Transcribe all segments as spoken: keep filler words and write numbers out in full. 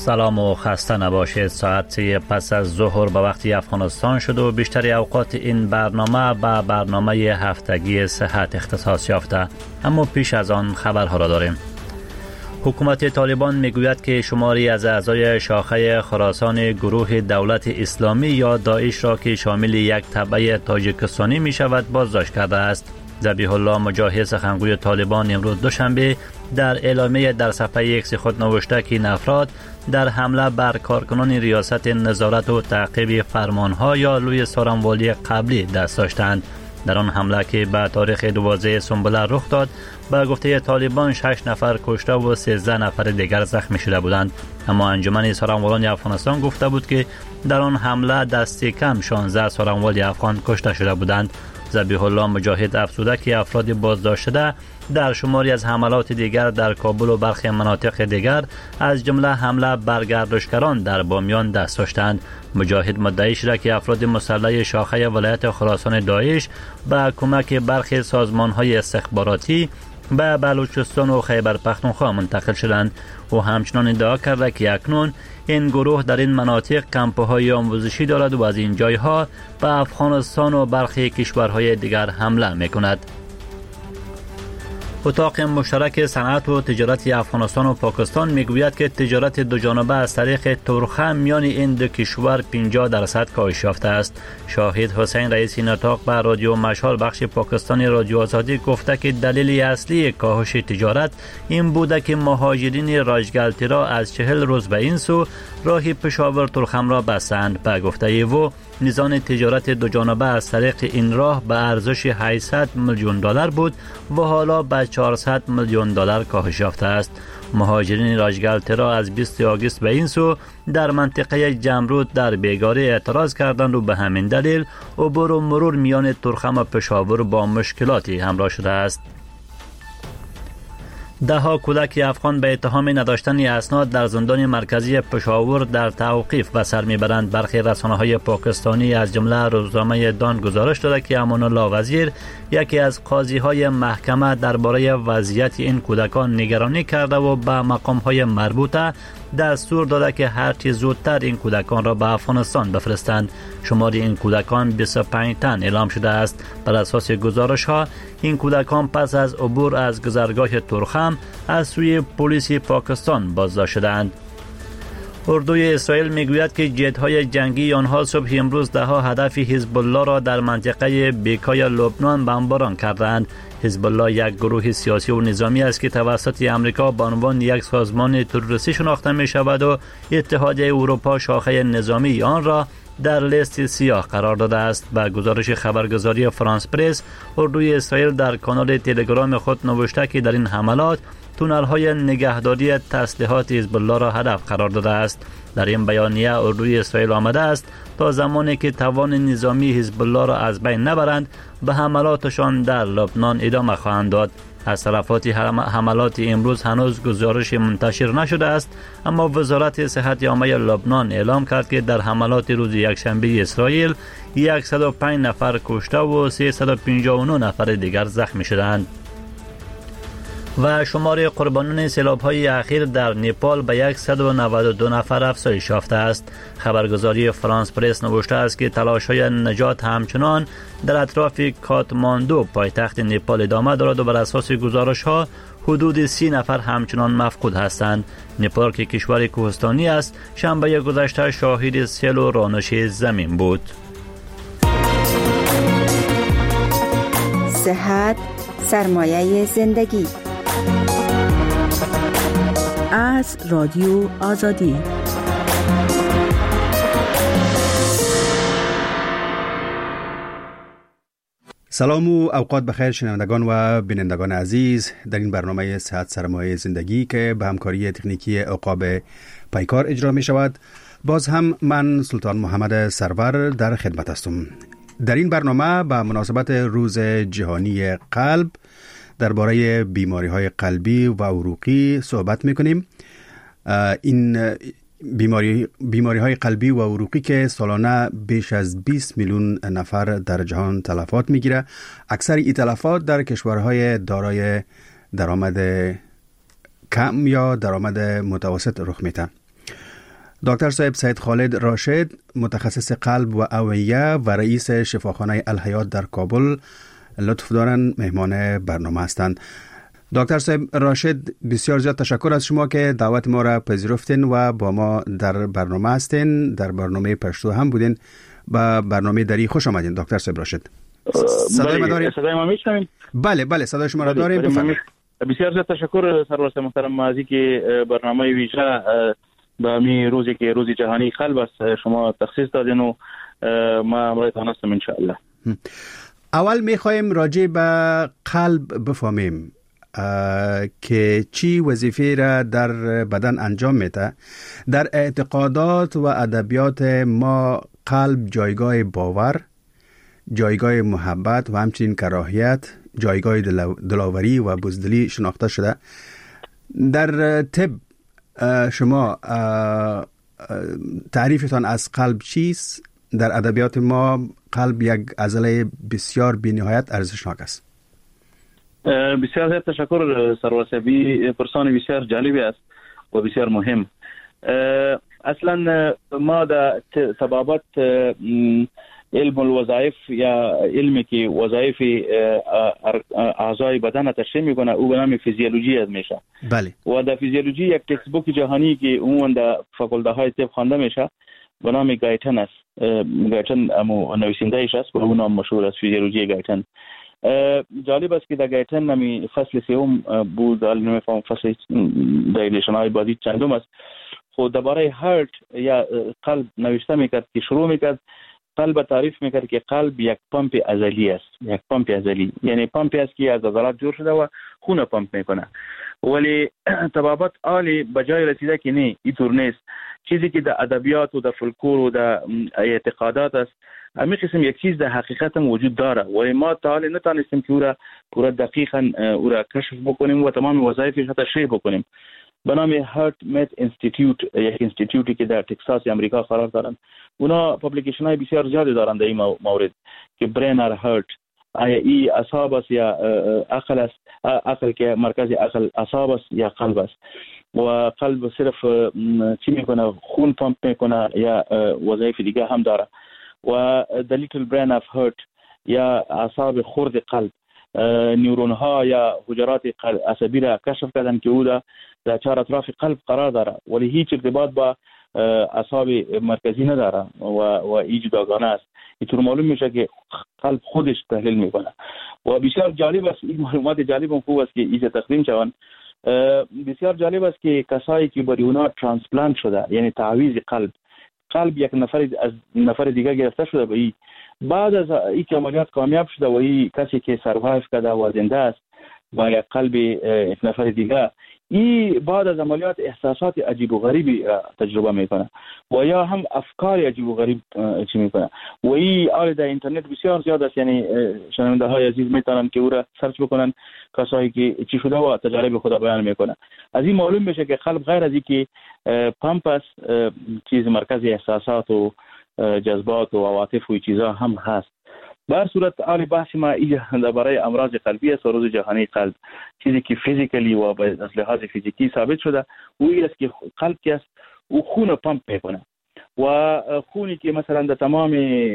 سلام و خسته نباشید. ساعت پس از ظهر به وقت افغانستان شد و بیشتر اوقات این برنامه به برنامه هفتگی صحت اختصاص یافته. اما پیش از آن خبرها را داریم. حکومت طالبان میگوید که شماری از اعضای شاخه خراسان گروه دولت اسلامی یا داعش را که شامل یک تبع تاجیکستانی می شود بازداشت کرده است. ذبیح الله مجاهد سخنگوی طالبان امروز دوشنبه در اعلامیه در صفحه ایکس خود نوشته که این افراد در حمله بر کارکنان ریاست نظارت و تعقیب فرمانها یا لوی سارنوالی قبلی دست داشتند. در آن حمله که به تاریخ دوازده سنبله رخ داد، به گفته طالبان شش نفر کشته و سیزده نفر دیگر زخمی شده بودند. اما انجمن سارنوالان افغانستان گفته بود که در آن حمله دست کم شانزده سارنوال افغان کشته شده بودند. ذبیح الله مجاهد افزوده که افراد بازداشت شده در شماری از حملات دیگر در کابل و برخی مناطق دیگر از جمله حمله بر گردشگران در بامیان دست داشتند. مجاهد مدعی شده که افراد مسلح شاخه ولایت خراسان داعش با کمک برخی سازمان‌های استخباراتی به بلوچستان و خیبر پختونخوا منتقل شدند. و همچنان ادعا کرده که اکنون این گروه در این مناطق کمپ‌های آموزشی دارد و از این جایها به افغانستان و برخی کشورهای دیگر حمله می‌کند. اتاق مشترک صنعت و تجارت افغانستان و پاکستان میگوید که تجارت دو جانبه از طریق تورخم میان این دو کشور پنجاه درصد کاهش یافته است. شاهد حسین رئیس این اتاق به رادیو مشال بخش پاکستانی رادیو آزادی گفته که دلیل اصلی کاهش تجارت این بوده که مهاجرین راجگلتی را از چهل روز به این سو راه پشاور تورخم را بستند. به گفته او میزان تجارت دو جانبه از طریق این راه به ارزش هشتصد میلیون دلار بود و حالا به چهارصد میلیون دلار کاهش یافته است. مهاجرین راجگلتی را از بیست آگوست به این سو در منطقه جمرود در بیگاری اعتراض کردند و به همین دلیل عبور و مرور میان تورخم و پشاور با مشکلاتی همراه شده است. ده ها کودک افغان به اتهام نداشتن اسناد در زندان مرکزی پشاور در توقیف به سر میبرند. برخی رسانه‌های پاکستانی از جمله روزنامه دان گزارش داده که امان الله وزیر، یکی از قاضی‌های محکمه، درباره وضعیت این کودکان نگرانی کرده و به مقام‌های مربوطه دستور داده که هر چه زودتر این کودکان را به افغانستان بفرستند. شمار این کودکان بیست و پنج تن اعلام شده است. بر اساس گزارش‌ها این کودکان پس از عبور از گذرگاه تورخم از سوی پلیس پاکستان بازداشت شدند. اردوی اسرائیل میگوید که جت‌های جنگی آنها صبح امروز ده ها هدف حزب الله را در منطقه بیکای لبنان بمباران کردند. حزب الله یک گروه سیاسی و نظامی است که توسط امریکا به عنوان یک سازمان تروریستی شناخته می شود و اتحادیه اروپا شاخه نظامی آن را در لیست سیاه قرار داده است. با گزارش خبرگزاری فرانس پرس، اردوی اسرائیل در کانال تلگرام خود نوشته که در این حملات تونل‌های نگهداری تسلیحات حزب الله را هدف قرار داده است. در این بیانیه اردوی اسرائیل آمده است تا زمانی که توان نظامی حزب الله را از بین نبرند به حملاتشان در لبنان ادامه خواهند داد. از طرفات حملات امروز هنوز گزارش منتشر نشده است، اما وزارت صحت عامه لبنان اعلام کرد که در حملات روز یکشنبه اسرائیل صد و پنج نفر کشته و سیصد و پنجاه و نه نفر دیگر زخمی شدند. و شمار قربانیان سیلاب‌های اخیر در نپال به صد و نود و دو نفر افزایش یافته است. خبرگزاری فرانس پرس نوشته است که تلاش‌های نجات همچنان در اطراف کاتماندو پایتخت نپال ادامه دارد و بر اساس گزارش‌ها حدود سی نفر همچنان مفقود هستند. نپال که کشور کوهستانی است، شنبه گذشته شاهد سیل و رانش زمین بود. صحت سرمایه زندگی از رادیو آزادی. سلام و اوقات بخیر شنوندگان و بینندگان عزیز. در این برنامه صحت سرمایه زندگی که به همکاری تکنیکی عقاب پیکار اجرا می شود، باز هم من سلطان محمد سرور در خدمت هستم. در این برنامه به مناسبت روز جهانی قلب درباره بیماری‌های قلبی و عروقی صحبت می‌کنیم. این بیماری بیماری‌های قلبی و عروقی که سالانه بیش از بیست میلیون نفر در جهان تلفات می‌گیره، اکثر این تلفات در کشورهای دارای درآمد کم یا درآمد متوسط رخ میده. دکتر صاحب سید خالد راشد، متخصص قلب و اوعیه و رئیس شفاخانه الحیات در کابل، لطف دارن مهمان برنامه هستند. دکتر صاحب راشد، بسیار زیاد تشکر از شما که دعوت ما را پذیرفتین و با ما در برنامه هستین. در برنامه پشتو هم بودین. با برنامه دری خوش آمدین دکتر صاحب راشد. صدای ما داریم؟ صدای ما میشنوید؟ بله بله صدای شما را داریم. بفرمایید. بسیار زیاد تشکر سرورست محترم مازی که برنامه ویژه به می روزی که روز جهانی قلب است شما تخصیص دادین و ما همراهتان هستم ان شاء الله. اول میخوایم راجع به قلب بفهمیم که چی وظیفه را در بدن انجام میده. در اعتقادات و ادبیات ما قلب جایگاه باور، جایگاه محبت و همچنین کراهیت، جایگاه دلاوری و بزدلی شناخته شده. در طب شما تعریفتان از قلب چیست؟ در ادبیات ما قلب یک عضله بسیار بی‌نهایت ارزشناک است. بسیار زیاد تشکر سرواسبی، پرسان بسیار جالبی است و بسیار مهم. اصلا ما در سبابت علم الوظائف یا علمی که وظایف اعضای بدن تشریح میکنه او به نام فیزیولوژی از میشه. بله. و در فیزیولوژی یک تکست بوک جهانی که عموما در فاکولته های طب خوانده میشه به نام گایتن است. گایتن امو نویسنده‌اش است و اون نام مشهور است، فیزیولوژی گایتن. جالب است که در گایتن نمی فصل سوم بود، نمیفهم فصل دایلیشن های بادی چندم است. خود درباره هارت یا قلب نوشته میکرد که شروع میکرد قلب تعریف میکرد که قلب یک پمپ ازلی است. یک پمپ ازلی یعنی پمپی است که از عضلات جور شده و خون پمپ میکنه. ولی طبابت عالی بجای رسیده که نه اینطور نیست. چیزی که در ادبیات و در فولکلور و در اعتقادات است همین قسم یک چیز در حقیقت هم وجود داره ولی ما تا حالا نتونستیم که او را پورا دقیقاً او را کشف بکنیم و تمام وظایفش را تشریح بکنیم. به نام هارت میت اینستیتوت، یک اینستیتوتی که در تگزاس امریکا قرار دارند. اونا پابلیکیشن های بسیار زیادی دارند در این مورد که برین اور هارت، آیا ای اعصاب است یا عقل است، عقل که مرکز عقل اعصاب است یا قلب است. و قلب صرف چی میکنه؟ خون پمپ میکنه یا وظایف دیگه هم داره. و the little brain of heart یا اعصاب خرد قلب، نیورون ها یا حجرات عصبی را کشف کردن که او در چهار اطراف قلب قرار داره ولی هیچ ارتباط با اعصاب مرکزی نداره و و این جداگانه است. اینطور معلوم میشه که قلب خودش تحلیل میکنه و بسیار جالب است. این معلومات جالب هم خوب است که اینجا تقدیم شوند. بسیار جالب است که کسایی که برای اونا ترانسپلانت شده یعنی تعویض قلب قلب یک نفر از نفر دیگه گرفته شده و این بعد از این عملیات کامیاب شده و این کسی که سروایو کرده و زنده است با یک قلب یک نفر دیگه، این بعد از عملیات احساسات عجیب و غریبی تجربه میکنه و یا هم افکار عجیب و غریب چی میکنه و این آل در اینترنت بسیار زیاد است. یعنی شنونده های عزیز میتونن که او را سرچ بکنن کسایی که چی شده و تجارب خود بیان میکنه. از این معلوم میشه که قلب غیر از این که پمپ است، چیز مرکز احساسات و جذبات و عواطف و چیزا هم هست. در صورت آل بحث ما اینجا برای امراض قلبی است و روز جهانی قلب، چیزی که فیزیکلی و از لحاظ فیزیکی ثابت شده و این است که قلب که است او خون پمپ میکنه و خونی که مثلا در تمام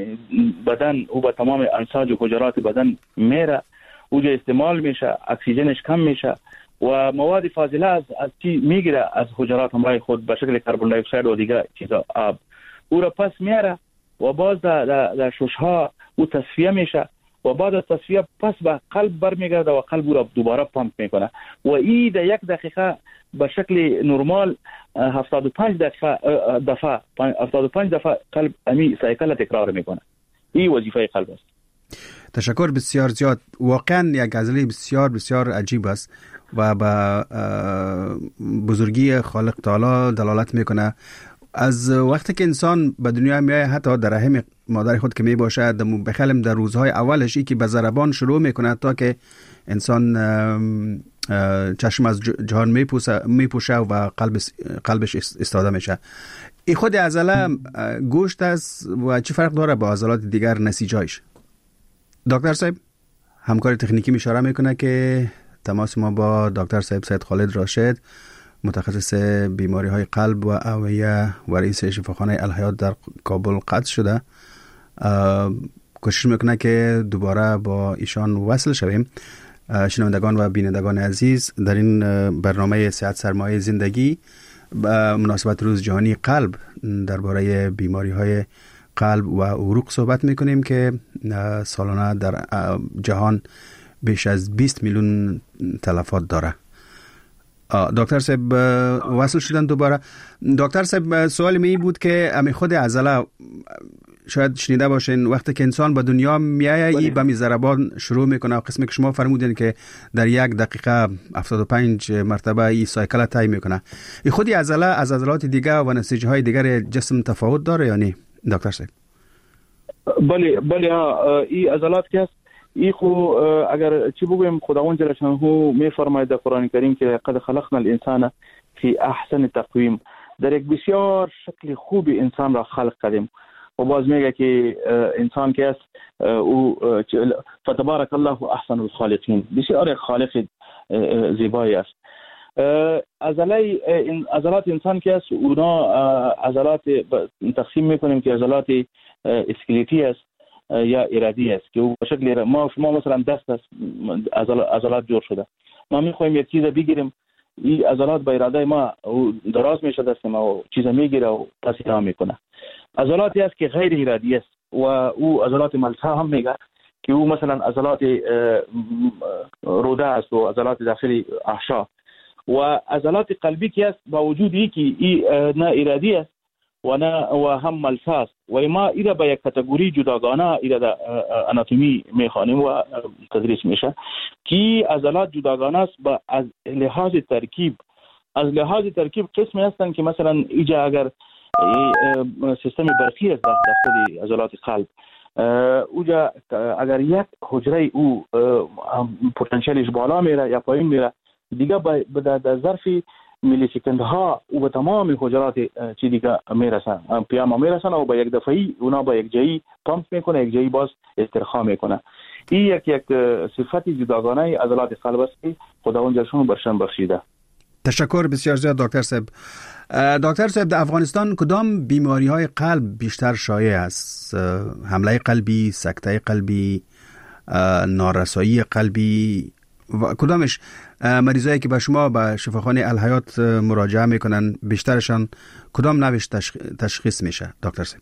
بدن او به تمام انساج و حجرات بدن میره اوجا استعمال میشه، اکسیژنش کم میشه و مواد فاضله از از چی میگیره از حجرات همراه خود به شکل کربن دی اکساید و دیگه چیزا آب او را پس میاره و باز در در ششها او تصفیه میشه و بعد از تصفیه پس به قلب برمیگرده و قلب او را دوباره پمپ میکنه و این در یک دقیقه به شکل نرمال هفتاد و پنج دقیقه دفعه هفتاد و پنج دفعه قلب امی سایکل تکرار میکنه. این وظیفه قلب است. تشکر بسیار زیاد. واقعا یک عضله بسیار بسیار عجیب است و به بزرگی خالق تعالی دلالت میکنه. از وقتی که انسان به دنیا میاد حتی در رحم مادر خود که می باشه بخلم در روزهای اولش ای که به ضربان شروع میکنه تا که انسان چشم از جهان میپوشه و قلب قلبش استاده میشه. این خود عضله گوشت است و چه فرق داره با عضلات دیگر نسیجایش؟ دکتر صاحب همکار تکنیکی اشاره میکنه که تماس ما با دکتر صاحب سید خالد راشد متخصص بیماری های قلب و اوعیه و رئیس شفاخانه الحیات در کابل قطع شده. کوشش میکنه که دوباره با ایشان وصل شویم. شنوندگان و بینندگان عزیز، در این برنامه صحت سرمایه زندگی به مناسبت روز جهانی قلب درباره بیماری های قلب و عروق صحبت میکنیم که سالانه در جهان بیش از بیست میلیون تلفات داره. دکتر صاحب وصل شدن دوباره. دکتر صاحب، سوال می بود که امی خود عضله، شاید شنیده باشین، وقتی که انسان به دنیا میایه ای به می ضربان شروع میکنه و قسمی که شما فرمودین که در یک دقیقه هفتاد و پنج مرتبه ای سایکل طی میکنه، ای خودی عضله از عضلات دیگه و نسیجه های دیگر جسم تفاوت داره یا نه دکتر صاحب؟ بله بله ای عضلات که ای خو اگر چی بگویم خداوند جل شانه میفرماید در قرآن کریم که قد خلقنا الانسان فی احسن تقویم، در یک بسیار شکل خوب انسان را خلق کردیم. و باز میگه که انسان که است او فتبارک الله احسن الخالقین، بسیار خالق زیبایی است. عضله عضلات انسان که است اونا عضلات تقسیم میکنیم که عضلات اسکلتی است یا ارادی است که به شکل ما شما مثلا دست است عضلات جور شده، ما میخوایم یک چیز بگیریم، این عضلات به اراده ما دراز میشه دست ما و چیز میگیره و پس اینا میکنه. عضلاتی است که غیر ارادی است و او عضلات ملسا هم میگه که او مثلا عضلات روده است و عضلات داخلی احشا. و عضلات قلبی که است با وجود ای که ای نه ارادی است و نه و هم ملسا است و ما ایره به یک کاتگوری جداگانه ایره در آناتومی میخوانیم و تدریس میشه که عضلات جداگانه است با از لحاظ ترکیب. از لحاظ ترکیب قسمی هستند که مثلا ایجا اگر سیستم برقی است در خود عضلات قلب، اوجا اگر یک حجره او پتانسیلش بالا میره یا پایین میره، دیگه به ظرف میلی سکند ها او به تمام حجرات چی دیگه میرسن پیاما میرسن و با یک دفعی اونا با یک جایی پامپ میکنه، یک جایی باز استرخا میکنه. این یک یک صفت جداگانه عضلات قلب است که خداوند جلشون برشان بخشیده. تشکر بسیار زیاد دکتر صاحب. دکتر صاحب، در افغانستان کدام بیماری های قلب بیشتر شایع است؟ حمله قلبی، سکته قلبی، نارسایی قلبی و کدامش مریضایی که به شما به شفاخانه الحیات مراجعه میکنن بیشترشان کدام نوش تشخیص میشه دکتر صاحب؟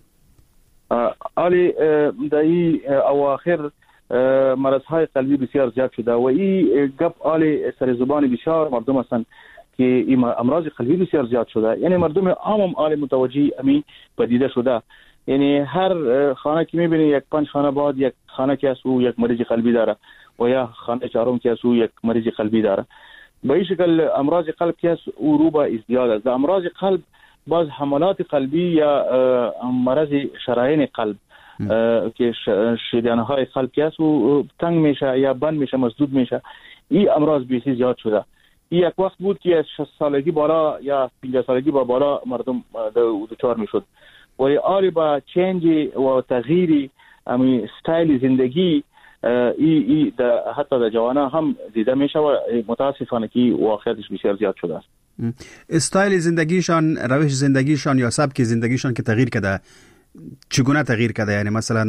علی در این اواخر مرضهای قلبی بسیار زیاد شده و این گپ علی سر زبان بسیار مردم هستند که این امراض قلبی بسیار زیاد شده. یعنی مردم عام علی متوجه امی پدیده شده. یعنی هر خانه که میبینی یک پنج خانه بعد یک خانه که است او یک مریض قلبی داره و یا خانه چهارم که است او یک مریض قلبی داره. به این شکل امراض قلب که است او رو به ازدیاد است. امراض قلب باز حملات قلبی یا مرض شرايين قلب که شریانه های قلب که است او تنگ میشه یا بند میشه، مسدود میشه. این امراض بیشتر زیاد شده. این یک وقت بود که از شصت سالگی بالا یا پنجاه سالگی با بالا مردم دچار میشد. ولی آری با چنج و تغییری امی استایل زندگی ای ای حتی در جوانان هم دیده میشه و متاسفانه که واقعیتش بسیار زیاد شده است. استایل زندگیشان، روش زندگیشان یا سبک زندگیشان که تغییر کرده، چگونه تغییر کرده؟ یعنی مثلا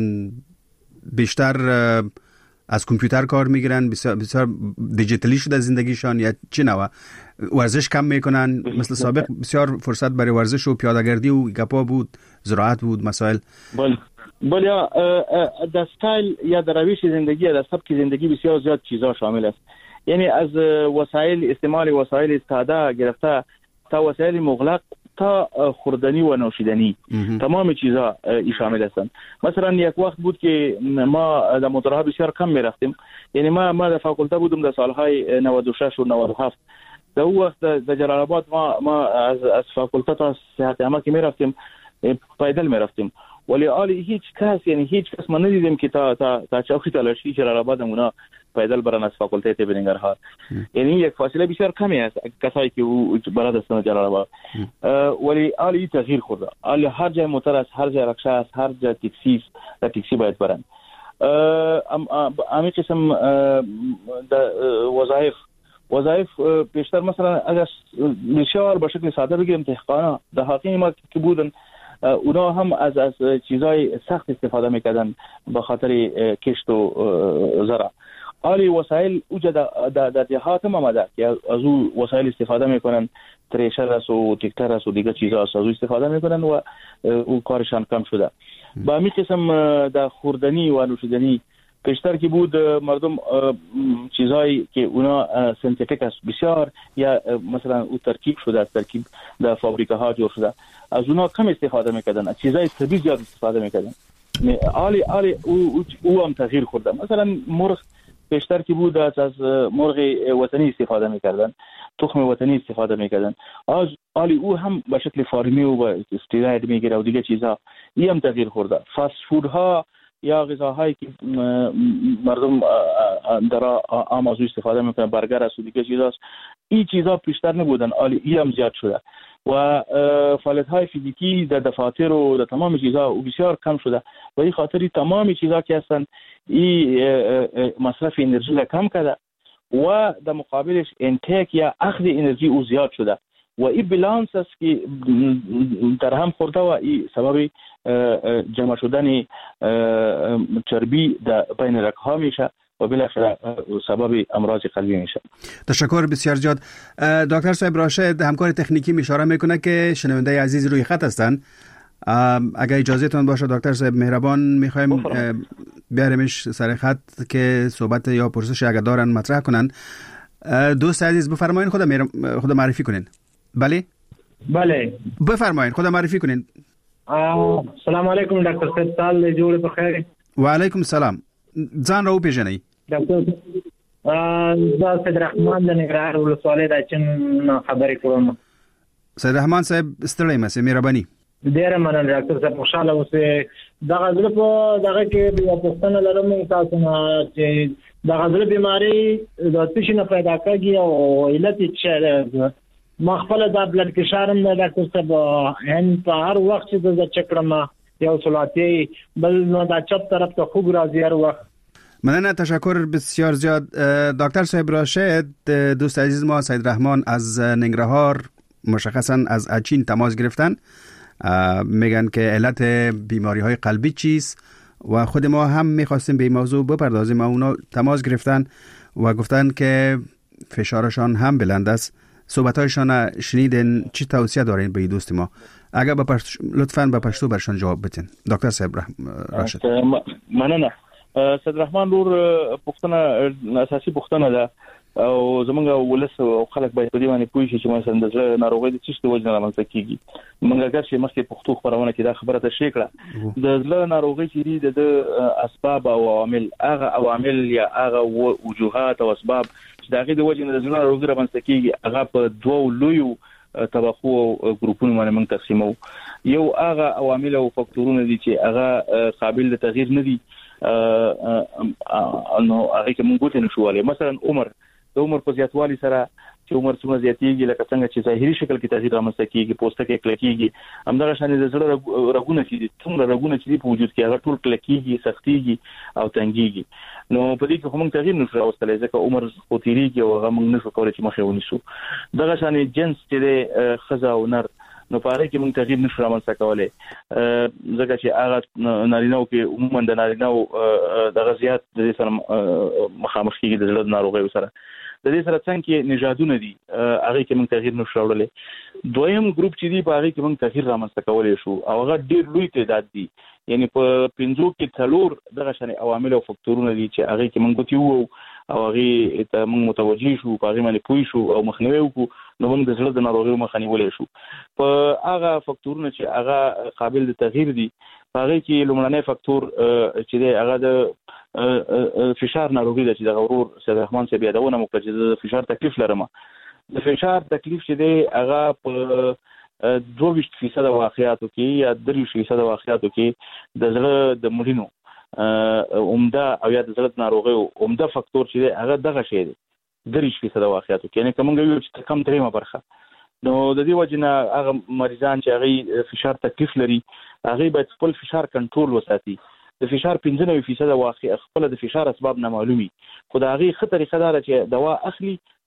بیشتر از کامپیوتر کار میگیرن، بسیار بسیار دیجیتالی شده زندگیشان یا چی نوع؟ ورزش کم میکنن؟ مثل سابق بسیار فرصت برای ورزش و پیاده‌گردی و گپا بود، زراعت بود، مسائل. بله بله در استایل یا در روش زندگی یا در سبک زندگی بسیار زیاد چیزا شامل است. یعنی از وسایل استعمال وسایل ساده گرفته تا وسایل مغلق تا خوردنی و نوشیدنی، تمام چیزا ای شامل هستند. مثلا یک وقت بود که ما در موتورها بسیار کم میرفتیم. یعنی ما ما در فاکولته بودم در سالهای نود و شش و نود و هفت. در اون وقت در جلال آباد ما ما از از فاکولته تا صحت عامه که میرفتیم پیدل میرفتیم. ولی آلی هیچ کس یعنی هیچ کس ما ندیدیم که تا تا تا چوکی تلاشی جلال آباد اونا پیدل برن از فاکولته طب ننگرهار. یعنی یک فاصله بسیار کمی است کسایی که او برای هستند جلال آباد. ولی آلی تغییر خورده. آلی هر جای موتور است، هر جای رکشه است، هر جای تاکسی است، تاکسی باید برن. امی قسم وظایف وظایف بیشتر مثلا اگر بسیار به شکل ساده بگیم دهقانا دهاقین ما که بودن اونا هم از از چیزای سخت استفاده میکردن به خاطر کشت و زرع. حالی وسایل اوجا در دهات هم آمده که از او وسایل استفاده میکنن، تریشر است و تکتر است و دیگه چیزا است، از او استفاده میکنن و او کارشان کم شده. با می قسم در خوردنی و نوشیدنی پیشتر که بود مردم چیزایی که اونا سنتیفیک است بسیار یا مثلا او ترکیب شده از ترکیب در فابریکه ها جور شده، از اونا کم استفاده میکردن، از چیزای طبیعی زیاد استفاده میکردن. آلی آلی او او هم تغییر خورده. مثلا مرغ پیشتر که بود از از مرغ وطنی استفاده میکردن، تخم وطنی استفاده میکردن، از آلی او هم به شکل فارمی و به استیراید میگیره و دیگه چیزها این هم تغییر خورده. فاست فودها یا غذاهایی که مردم در آمازو استفاده میکنن، برگر است و دیگه چیزاست، این چیزها پیشتر نبودن، آلی این هم زیاد شده و فعالیت های فیزیکی در دفاتر و در تمام چیزها بسیار کم شده و این خاطری تمام چیزها که هستن این مصرف انرژی را کم کرده و در مقابلش انتیک یا اخذ انرژی او زیاد شده و این بالانس است که در هم خورده و این سبب جمع شدن چربی در بین رگ‌ها میشه و بالاخره سبب امراض قلبی میشه. تشکر بسیار زیاد. دکتر صاحب راشد همکار تکنیکی اشاره میکنه که شنونده عزیز روی خط هستن. اگر اجازهتون باشه دکتر صاحب مهربان میخوایم بیاریمش سر خط که صحبت یا پرسش اگر دارن مطرح کنن. دوست عزیز بفرمایید، خدا خدا معرفی کنین. بله بله بفرمایید، خدا معرفی کنین. سلام علیکم دکتر صاحب، سال جوړ په خیر. و علیکم السلام. ځان راو پیژنئ. ډاکټر زه سید رحمان د ننګرهار ولسوالۍ د چن خبرې کوم. سید رحمان صاحب ستړی مې مهرباني. ډیره مننه ډاکټر صاحب، خوشاله اوسئ. د غزل په دغه کې یو پوښتنه لرم تاسو نه چې د غزل بیماری د څه نه پیدا کیږي او علت یې څه ده؟ ما خپل د بلډ پريشر هم د ډاکټر صاحب ان په هر وخت چې د چکرما یو سلاتي بل نو د چپ طرف ته خوب راځي هر وخت. مننه، تشکر بسیار زیاد. دکتر صاحب راشد، دوست عزیز ما سید رحمان از ننگرهار مشخصا از اچین تماس گرفتن، میگن که علت بیماری های قلبی چیست و خود ما هم میخواستیم به این موضوع بپردازیم. اونا تماس گرفتن و گفتن که فشارشان هم بلند است. صحبتایشان شنیدین، چی توصیه دارین به دوست ما؟ اگر با پشت... لطفاً به پشتو برشان جواب بدین. دکتر صاحب راشد. مننه. سید رحمان رور پختنه اساسي پختنه ده او زمونږ ولس او خلک باید په دې باندې پوه شي چې مثلا د زړه ناروغي د څه وجه نه رامنځته کیږي. موږ اگر چې مخکې پښتو خبرونه کې دا خبره تشریح کړه، د زړه ناروغي چې دي د اسباب او عوامل، هغه عوامل یا هغه وجوهات او اسباب چې دغه د وجه نه د زړه ناروغي رامنځته کیږي، هغه په دوه لویو طبقو او ګروپونو باندې موږ تقسیمو. یو هغه عوامل او فاکتورونه دي چې هغه قابل د تغییر نه دي، نو هغه کې موږ ته نشواله. مثلا عمر، د عمر په زیاتوالي سره چې عمر څومره زیاتېږي، لکه څنګه چې ظاهري شکل کې تغییر رامنځته کیږي، پوستکی کلکیږي، همدغه شان د زړه رګونه چې دي، څومره رګونه چې دي په وجود کې هغه ټول کلکیږي، سختيږي او تنګيږي. نو په دې کې کوم تغییر نشو راوستلای ځکه عمر خو تیریږي او هغه موږ نشو کولای چې مخه ونیسو. دغه شان جنس چې د خزا او نر، نو پاره کې موږ تغییر نشو رامنځته کولای ځکه چې هغه نارینه او کې عموما د نارینه او د غزيات د سره مخامخ کیږي د زړه ناروغیو سره. د دې سره څنګه نژادونه دي هغه کې موږ تغییر نشو راوړلای. دویم ګروپ چې دی په هغه کې موږ تغییر رامنځته کولای شو او هغه ډیر لوی تعداد دي، یعنی په پنځو کې څلور دغه شان عوامل او فاکتورونه دي چې هغه کې موږ کوتیو او هغه ته موږ متوجي شو، په هغه باندې پوي شو او مخنیوي وکړو، نو موږ د زړه د ناروغیو مخه نیولای شو. په هغه فاکتورونه چې هغه قابل د تغییر دي، په هغه کې لومړنی فاکتور چې دی هغه د فشار ناروغي ده چې د غرور سید رحمان صاحب یادونه وکړه چې د فشار تکلیف لرم. د فشار تکلیف چې دی هغه په دوه فیصد واقعاتو کې یا درې فیصد واقعاتو کې د زړه د مړینو عمده او یا د زړه ناروغیو عمده فاکتور چې دی هغه دغه شی دی، درې فیصد واقعاتو کې. یعنی کومه یو چې کم دریمه برخه. نو د دې وجنه هغه مریضان چې هغه فشار تکلیف لري، هغه باید خپل فشار کنټرول وساتي. د فشار پنځه نوي فیصد واقع خپل د فشار اسباب نه معلومي، خو دا هغه خطر طریقه ده چې دوا اخلي،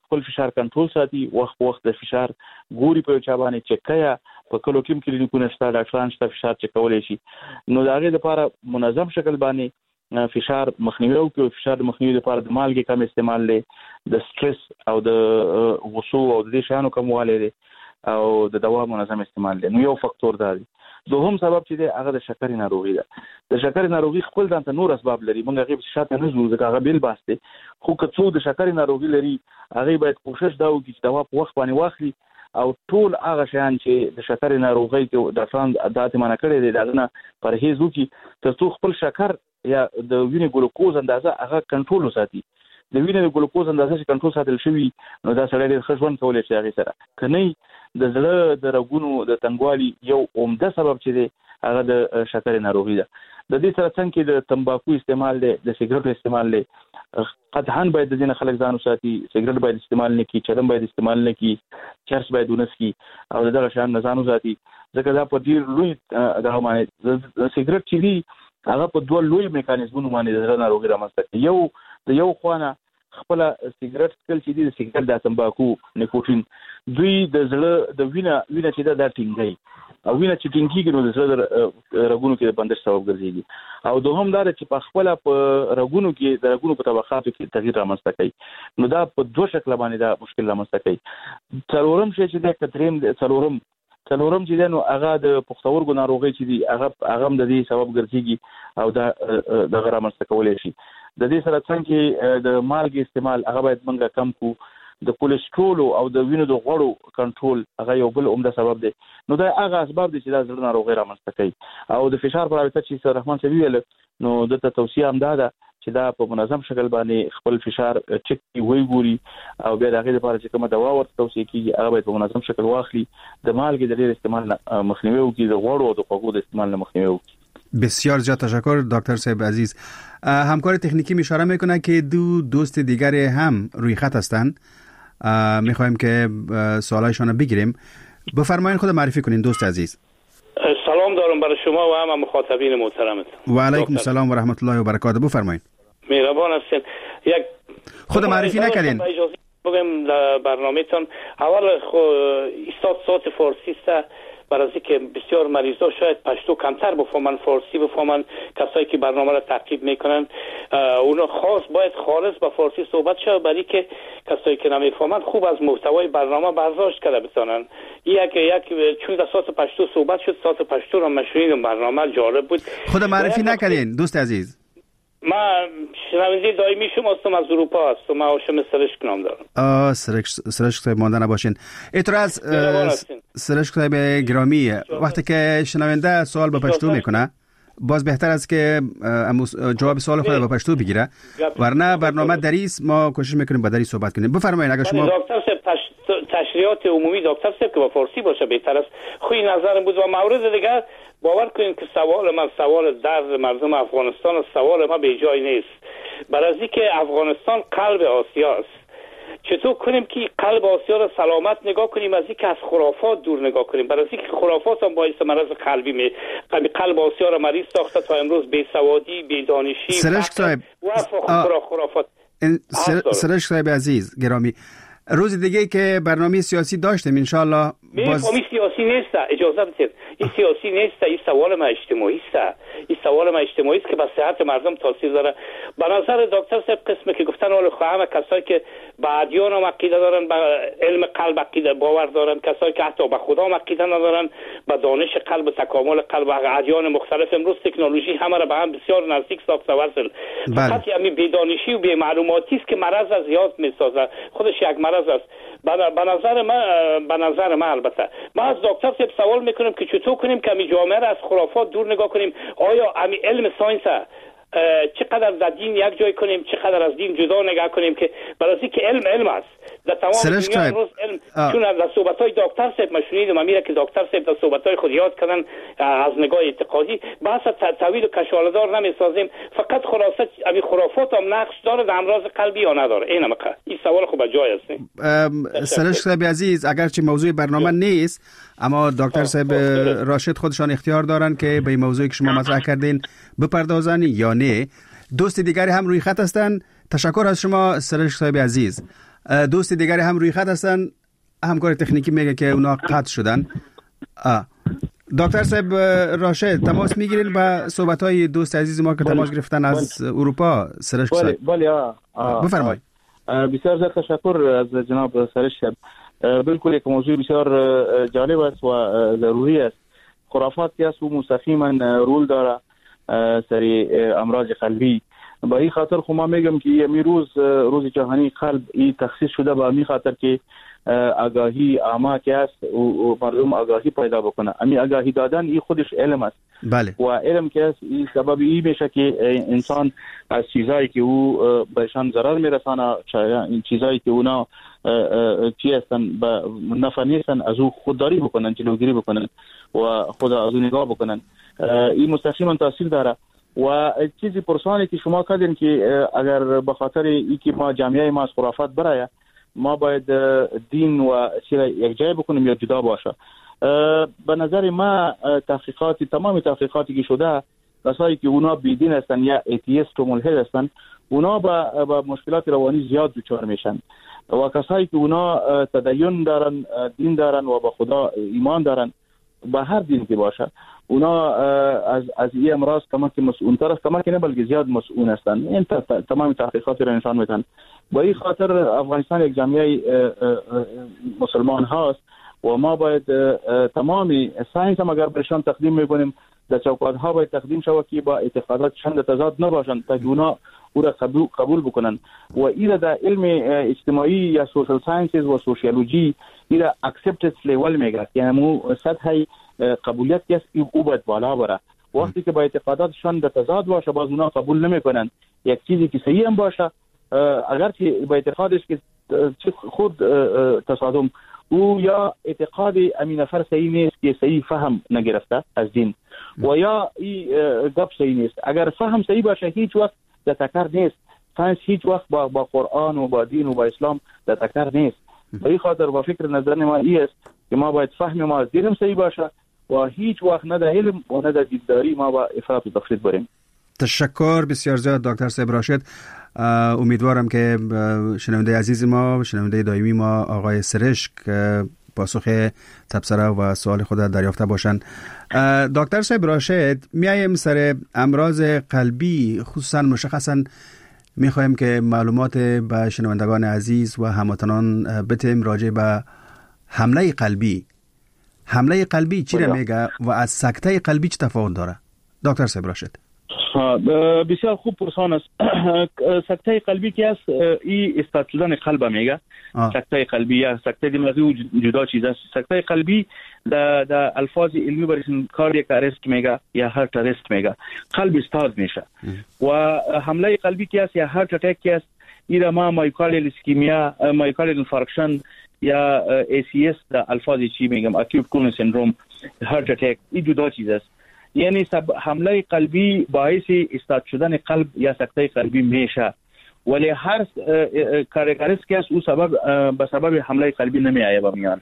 خپل فشار کنټرول ساتي، وخت وخت د فشار ګوري په چا باندې چکیا په کلو کې کلینیکونه شته، ډاکټران شته فشار چک کولای شي. نو دا غي لپاره منظم شکل باندې فشار مخنیوي او په فشار مخنیوي لپاره د مالګې کم استعمال لري، د سټرس او د غوسو او د شانو کمواله لري او د دوا منظم استعمال لري. نو یو فاکتور دی. دوهم سبب چې دی هغه د شکر ناروغي ده. د شکر ناروغي خپل ځان ته نور اسباب لري، موږ هغه شاته نه زو ځکه هغه بیل باسته، خو که څو د شکر ناروغي لري هغه باید کوشش دا وکړي چې دوا په وخت باندې واخلي او ټول هغه شیان چې د شکر ناروغي کې د افغان عادت منع کړي دي دغه پرهیز وکړي ترڅو خپل شکر یا د وینې ګلوکوز اندازه هغه کنټرول وساتي. د وینې د ګلوکوز اندازه چې کنټرول ساتل شوی نو دا سړی د خښون کولای شي هغه سره. کني د زړه د رګونو د تنګوالي یو عمده سبب چې دی هغه د شکر ناروغي ده. د دې سره څنګه د تمباکو استعمال دی، د سیګریټ استعمال دی، قطعاً باید د دې نه خلک ځان وساتي. سیګریټ باید استعمال نه کړي، چرم باید استعمال نه کړي، چرس باید ونه سکي او دغه شان نه ځان وساتي ځکه دا په ډیر لوی دغه باندې د سیګریټ چې دی هغه په دوه لوی میکانیزمونو باندې د ناروغي رامنځته کوي. یو د یو خوانه خپل سیګریټ کل چې دی د سیګریټ د تمباکو نیکوټین دوی د زړه د وینه وینه چې دا د ټینګي او وینه چې ټینګي نو د زړه رګونو کې د بندش سبب ګرځي. او دوهم دا چې په خپل په رګونو کې د رګونو په طبقاتو کې تغییر رامنځته کوي. نو دا په دوه شکل باندې دا مشکل رامنځته کوي. څلورم شی چې د کتریم څلورم څلورم چې نو هغه د پښتورګو ناروغي چې دی هغه هغه د دې سبب ګرځي او دا د غرامنځته کولای شي. د دې سره څنګه د مالګې استعمال هغه باید منګه کم کو. د کولیسټرول او د وینې د غوړو کنټرول هغه یو بل عمده سبب دی. نو دا هغه اسباب دي چې د زړه ناروغي رامنځته کوي. او د فشار په اړه چې رحمان صاحب ویل نو د توصیه هم ده چې دا په منظم شکل باندې خپل فشار چک وي ګوري او بیا دغه لپاره چې کومه دوا ورته توصیه کیږي هغه باید په منظم شکل واخلي. د مالګې د ډیر استعمال مخنیوي وکړي، د غوړو او د خوږو د استعمال مخنیوی وکړي. بسیار زیاد تشکر دکتر صاحب عزیز. همکار تکنیکی اشاره میکنه که دو دوست دیگر هم روی خط هستند. میخوایم که سوالایشان بگیریم. بفرمایید خود معرفی کنین دوست عزیز. سلام دارم برای شما و هم مخاطبین محترمتون. و علیکم السلام و رحمت الله و برکاته. بفرمایید. مهربان هستین. یک خود معرفی نکردین. بگم برنامه‌تون اول خو استاد صوت فارسی است برای اینکه بسیار مریضا شاید پشتو کمتر بفهمن، فارسی بفهمن. کسایی که برنامه را تعقیب میکنن اونا خاص باید خالص با فارسی صحبت شه برای که کسایی که نمیفهمن خوب از محتوای برنامه برداشت کنه بتونن. یک یک چون در صوت پشتو صحبت شد، صوت پشتو را مشنیدم، برنامه جالب بود. خود معرفی نکردین دوست عزیز. ما شنونده دائمی شما هستم، از اروپا هستم. ما هاشم سرشک نام دارم. آه سرشک سرشک صاحب مانده نباشین. اعتراض سرشک صاحب گرامی، وقتی که شنونده سوال به پشتو میکنه باز بهتر است که جواب سوال خود به پشتو بگیره، ورنه برنامه دریس ما کوشش میکنیم با دری صحبت کنیم. بفرمایید. اگر شما دکتر صاحب تشریحات عمومی دکتر صاحب که با فارسی باشه بهتر است. خوی نظرم بود. و مورد دیگر باور کنید که سوال من سوال درد مردم افغانستان و سوال ما به جای نیست. برای اینکه افغانستان قلب آسیا است. چطور کنیم که قلب آسیا را سلامت نگاه کنیم، از اینکه از خرافات دور نگاه کنیم. برای اینکه خرافات هم باعث مرض قلبی می قلب آسیا را مریض ساخته تا امروز بیسوادی، بیدانشی، سرشک صاحب و خرافات. سرشک صاحب عزیز گرامی، روز دیگه که برنامه سیاسی داشتیم ان شاء الله. باز این سیاسی نیست، اجازه بدید. این سیاسی نیست، این سوال ما اجتماعی است. این سوال ما اجتماعی است که به صحت مردم تاثیر داره. به نظر دکتر صاحب قسمی که گفتن اول خواهم کسایی که به ادیان هم عقیده دارن، به علم قلب عقیده باور دارن، کسایی که حتی به خدا هم عقیده ندارن، به دانش قلب و تکامل قلب و ادیان مختلف. امروز تکنولوژی همه را به هم بسیار نزدیک ساخته وصل. فقط همین بی‌دانشی و بی‌معلوماتی است که مرض از یاد میسازه. خودش یک مرض است. به نظر من به نظر من البته ما از دکتر صاحب سوال میکنیم که چطور کنیم که می جامعه را از خرافات دور نگاه کنیم. آیا امی علم ساینس چقدر در دین یک جای کنیم، چقدر از دین جدا نگاه کنیم، که برای اینکه علم علم است در تمام دنیا امروز علم. چون در صحبت‌های دکتر صاحب ما شنیدم امیره که دکتر صاحب در صحبت‌های خود یاد کردن از نگاه اعتقادی بحث طویل و کشاله‌دار نمی‌سازیم. فقط خلاصه امی خرافات هم نقش داره در امراض قلبی یا نداره. این هم این سوال خوب جای است. سرشک صاحب عزیز، اگرچه موضوع برنامه نیست اما دکتر صاحب راشد خودشان اختیار دارن که به این موضوعی که شما مطرح کردین بپردازن یا نه. دوست دیگری هم روی خط هستن. تشکر از شما سرشک صاحب عزیز. دوست دیگری هم روی خط هستن، همکار تکنیکی میگه که اونا قطع شدن. آه. دکتر صاحب راشد تماس میگیرین با صحبت های دوست عزیز ما که تماس گرفتن از اروپا سرش بله بله بفرمایید. بسیار زیاد تشکر از جناب سرش. بالکل یک موضوع بسیار جالب است و ضروری است. خرافات که است و مستقیما رول داره سری امراض قلبی. با این خاطر خو ما میگم که می روز روز جهانی قلب این تخصیص شده با می خاطر که آگاهی عامه که است و مردم آگاهی پیدا بکنه. امی آگاهی دادن این خودش علم است. بله. و علم که است این سبب این میشه که انسان از چیزایی که او بهشان ضرر میرسانه، این چیزایی که اونا چی هستن به نفع نیستن از او خودداری بکنن، جلوگیری بکنن و خود از او نگاه بکنن. این مستقیما تاثیر داره. و چیزی پرسانی که شما کردین که اگر به خاطر اینکه ما جامعه ما از خرافات برای ما باید دین و چیزا یک جای بکنیم یا جدا باشه. به نظر ما تحقیقات تمام تحقیقاتی که شده کسایی که اونا بیدین هستن یا ایتیست و ملحد هستن اونا با, با مشکلات روانی زیاد دچار میشن و کسایی که اونا تدین دارن، دین دارن و به خدا ایمان دارن به هر دین که باشه اونا از از این امراض کما که مسئول تر است، کما که نه بلکه زیاد مسئول هستن. این تمام تحقیقات را نشان میدن. با این خاطر افغانستان یک جامعه مسلمان هاست و ما باید تمامی ساینس هم اگر برشان تقدیم میکنیم در چوکات ها باید تقدیم شود که با اعتقادات چند تضاد نباشند تا اونا او را قبول, قبول بکنن. و این در علم اجتماعی یا سوشل ساینسز و سوشیولوژی این را اکسپتنس لیول میگه، یعنی مو سطح قبولیت که او باید بالا بره. وقتی که با اعتقاداتشان در تضاد باشه باز اونا قبول نمیکنن. یک چیزی که صحیح هم باشه اگر که با اعتقادش که خود تصادم او یا اعتقاد امین نفر صحیح نیست که صحیح فهم نگرفته از دین و یا این گپ صحیح نیست. اگر فهم صحیح باشه هیچ وقت در تکرار نیست. ساینس هیچ وقت با, با قرآن و با دین و با اسلام در تکرار نیست. به این خاطر با فکر نظر ما این است که ما باید فهم ما از دینم صحیح باشه و هیچ وقت نه در علم و نه در دینداری ما با افراط و تفرید بریم. تشکر بسیار زیاد دکتر صاحب راشد. امیدوارم که شنونده عزیز ما، شنونده دائمی ما آقای سرشک پاسخ تبصره و سوال خود دریافته باشند. دکتر صاحب راشد، میایم سر امراض قلبی، خصوصا مشخصا میخوایم که معلومات به شنوندگان عزیز و هموطنان بتیم راجع به حمله قلبی. حمله قلبی چی را میگه و از سکته قلبی چه تفاوت داره؟ دکتر صاحب راشد. بسیار خوب پرسان است. سکته قلبی که است این استاد شدن قلب میگه. سکته قلبی یا سکته دماغی جدا چیز است. سکته قلبی در در الفاظ علمی برشن کاردیاک ارست میگه یا هارت ارست میگه. قلب استاد میشه. و حمله قلبی که است یا هارت اتک که است این ما مایوکاردیال اسکیمیا، مایوکاردیال انفارکشن یا ای سی اس در الفاظ چی میگم اکیوت کورونری سندروم، هارت اتک این جدا چیز است. یعنی حمله قلبی باعث استاد شدن قلب یا سکته قلبی میشه، ولی هر کارکتریست که او سبب به سبب حمله قلبی نمی آید به میان.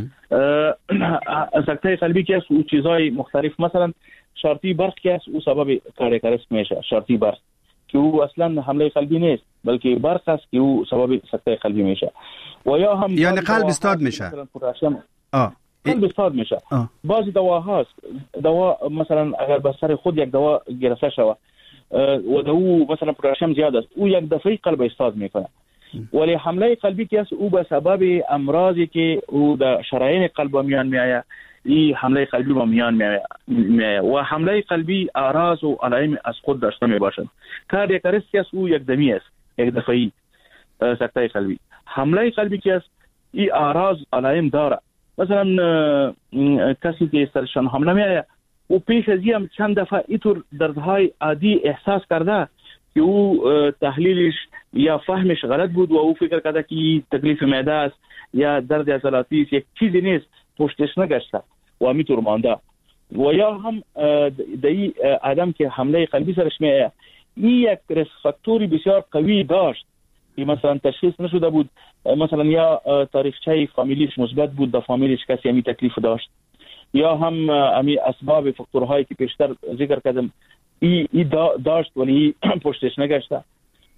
سکته قلبی که او چیزای مختلف، مثلا شارتی برق که او سبب کارکتریست میشه. شارتی برق که او اصلا حمله قلبی نیست بلکه برق است که او سبب سکته قلبی میشه. و یا هم یعنی قلب استاد میشه. آه قلب استاد میشه. بعضی دوا هست، دوا مثلا اگر به سر خود یک دوا گرفته شود و دو مثلا پوتاسیم زیاد است او یک دفعه قلب استاد میکنه، ولی حمله قلبی که است او به سبب امراضی که او در شرايين قلب میان میآید این حمله قلبی با میان میآید و حمله قلبی اعراض و علائم از خود داشته میباشد. کاردیاک ارست که است او یک دمی است، یک دفعه سکته قلبی. حمله قلبی که است این اعراض علائم داره. مثلا کسی که سرشان حمله میآید و پیش از این چند دفعه اینطور دردهای عادی احساس کرده که او تحلیلش یا فهمش غلط بود و او فکر کرده که تکلیف معده است یا درد عضلاتی است، یک چیزی نیست، پشتش نگشته و همینطور مانده. و یا هم دایی آدم که حمله قلبی سرش میآید این یک ریسک فاکتوری بسیار قوی داشت که مثلا تشخیص نشده بود، مثلا یا تاریخچه فامیلیش مثبت بود، در فامیلیش کسی همین تکلیف داشت، یا هم همین اسباب فاکتورهایی که پیشتر ذکر کردم ای, ای داشت ولی پشتش نگشته.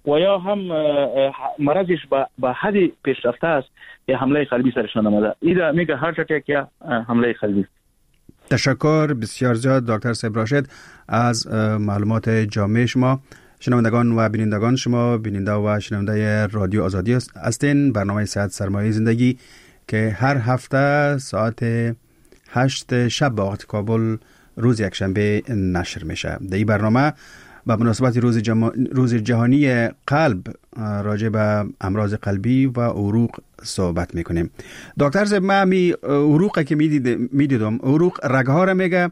و یا هم مرضش به حد پیشرفته است که حمله قلبی سرشان آمده. ایده میگه هارت اتک یا حمله قلبی. تشکر بسیار زیاد دکتر صاحب راشد از معلومات جامع شما. شنوندگان و بینندگان، شما بیننده و شنونده رادیو آزادی هستین. برنامه صحت سرمایه زندگی که هر هفته ساعت هشت شب به وقت کابل روز یکشنبه نشر میشه. در این برنامه به مناسبت روز, جم... روز جهانی قلب راجع به امراض قلبی و عروق صحبت میکنیم. دکتر صاحب، من می عروق که میدید میدیدم، عروق رگها را میگه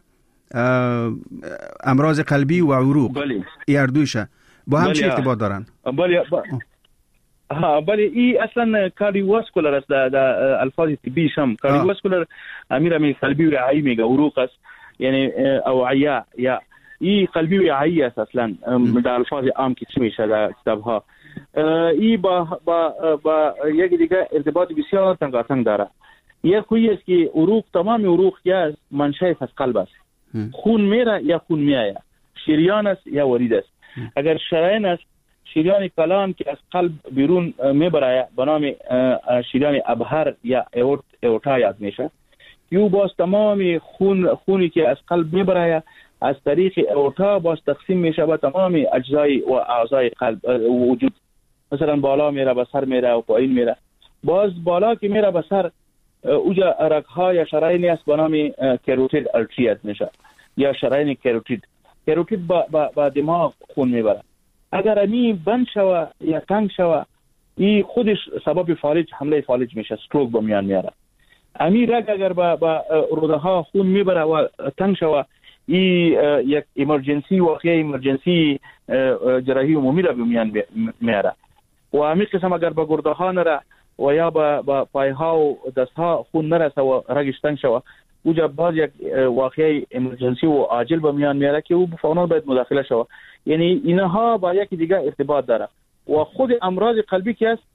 امراض قلبی و عروق ای اردوشه با هم چه ارتباط دارن؟ بله با... ها بله ای اصلا کاردیوواسکولار است. در الفاظ طبی هم کاردیوواسکولار امیر می قلبی و رعایی میگه عروق است، یعنی اوعیه یا ای قلبی و رعایی است. اصلا در الفاظ عام که چی میشه در کتاب ها ای با با با یک دیگه ارتباط بسیار تنگاتنگ داره. یک خویی است که عروق، تمام عروق یا منشأ از قلب است. خون میره یا خون میآید، شریان است یا ورید است. اگر شریان است، شریان کلان که از قلب بیرون میبره به نام شریان ابهر یا ایورت ایورتا یاد میشه. یو باز تمام خون خونی که از قلب میبره از طریق ایورتا باز تقسیم میشه به تمام اجزای و اعضای قلب وجود. مثلا بالا میره به سر میره و پایین میره. باز بالا که میره به سر اوجا رگ‌ها یا شرايين است به نام کروتید ارتریت میشه یا شرايين کروتید. کروتید با, با, با دماغ خون میبره. اگر امی بند شوه یا تنگ شوه، این خودش سبب فالج، حمله فالج میشه، استروک به میان میاره. امی رگ اگر با, با روده ها خون میبره و تنگ شوه، این یک ایمرجنسی واقعی ایمرجنسی جراحی عمومی را به میان میاره. و امی قسم اگر با گرده ها نره و یا با, با پای ها و دست ها خون نرسه و رگش تنگ شوه، اوجا باز یک واقعی ایمرجنسی و عاجل به میان میاره که او فوراً باید مداخله شوه. یعنی اینها با یکی دیگه ارتباط داره. و خود امراض قلبی که است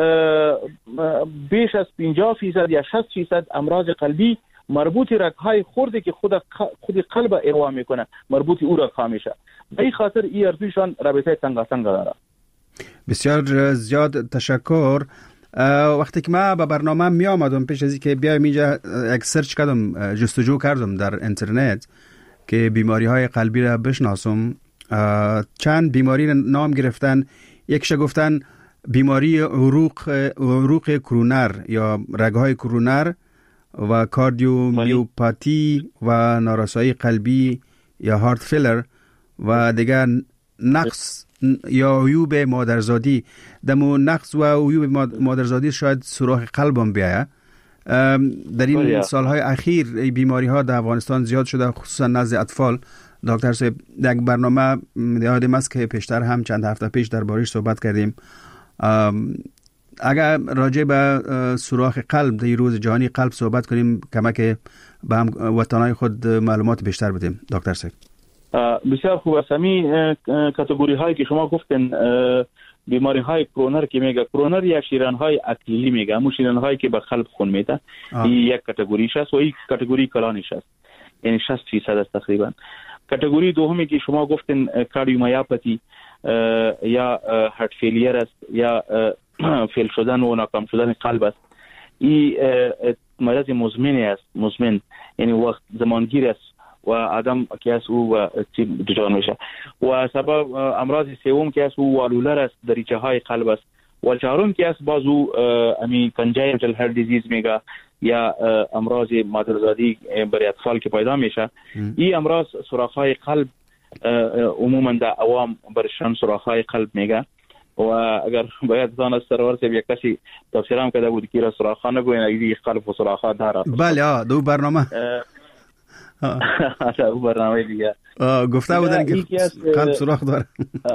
بیش از پنجاه فیصد یا شصت فیصد امراض قلبی مربوط رگ‌های خرده که خود خود قلب اروا میکنه، مربوط او رگ‌ها میشه. به این خاطر این ارتوشان رابطه تنگاتنگ داره. بسیار زیاد تشکر. وقتی که ما به برنامه می آمدم، پیش از اینکه بیایم اینجا یک سرچ کردم، جستجو کردم در اینترنت که بیماری های قلبی را بشناسم. چند بیماری نام گرفتن. یکش گفتن بیماری عروق عروق کرونر یا رگ‌های کرونر و کاردیومیوپاتی و نارسایی قلبی یا هارت فیلر و دیگر نقص یا عیوب مادرزادی. دمو نقص و عیوب مادرزادی شاید سوراخ قلبم بیاید. در این سالهای اخیر ای بیماری ها در افغانستان زیاد شده، خصوصا نزد اطفال. دکتر صاحب، یک برنامه یادم است که پیشتر هم چند هفته پیش دربارش صحبت کردیم. اگر راجع به سوراخ قلب در روز جهانی قلب صحبت کنیم، کمک به هم وطنای خود معلومات بیشتر بدیم دکتر صاحب. بسیار خوب است. می کاتگوری هایی که شما گفتن، بیماری های کرونر که میگه، کرونر یا شریان های اکلیلی میگه، همون شریان هایی که به قلب خون میده، این یک کاتگوریش است و این کاتگوری کلانیش است، یعنی شصت فیصد است تقریبا. کاتگوری دومی که شما گفتن کاردیومیوپاتی یا هارت فیلیر است یا فیل شدن و ناکام شدن قلب است. این مرض مزمن است، مزمن یعنی وقت زمانگیر است و آدم که از او جان میشه. و سبب امراض سوم که از او والولر است، دریچه های قلب است. و چهارم که از بازو امی کنجایتال هارت دیزیز میگه یا امراض مادرزادی برای اطفال که پیدا میشه. این امراض سوراخ های قلب عموما در عوام برشان سوراخ های قلب میگه. و اگر باید دانست سرور سے یک کسی تفسیرام کرده بود که را سوراخ ها نگوین، اگه قلب و سوراخ ها داره. بله ها، دو برنامه دو برنامه دیگه گفته بودن که قلب سوراخ داره.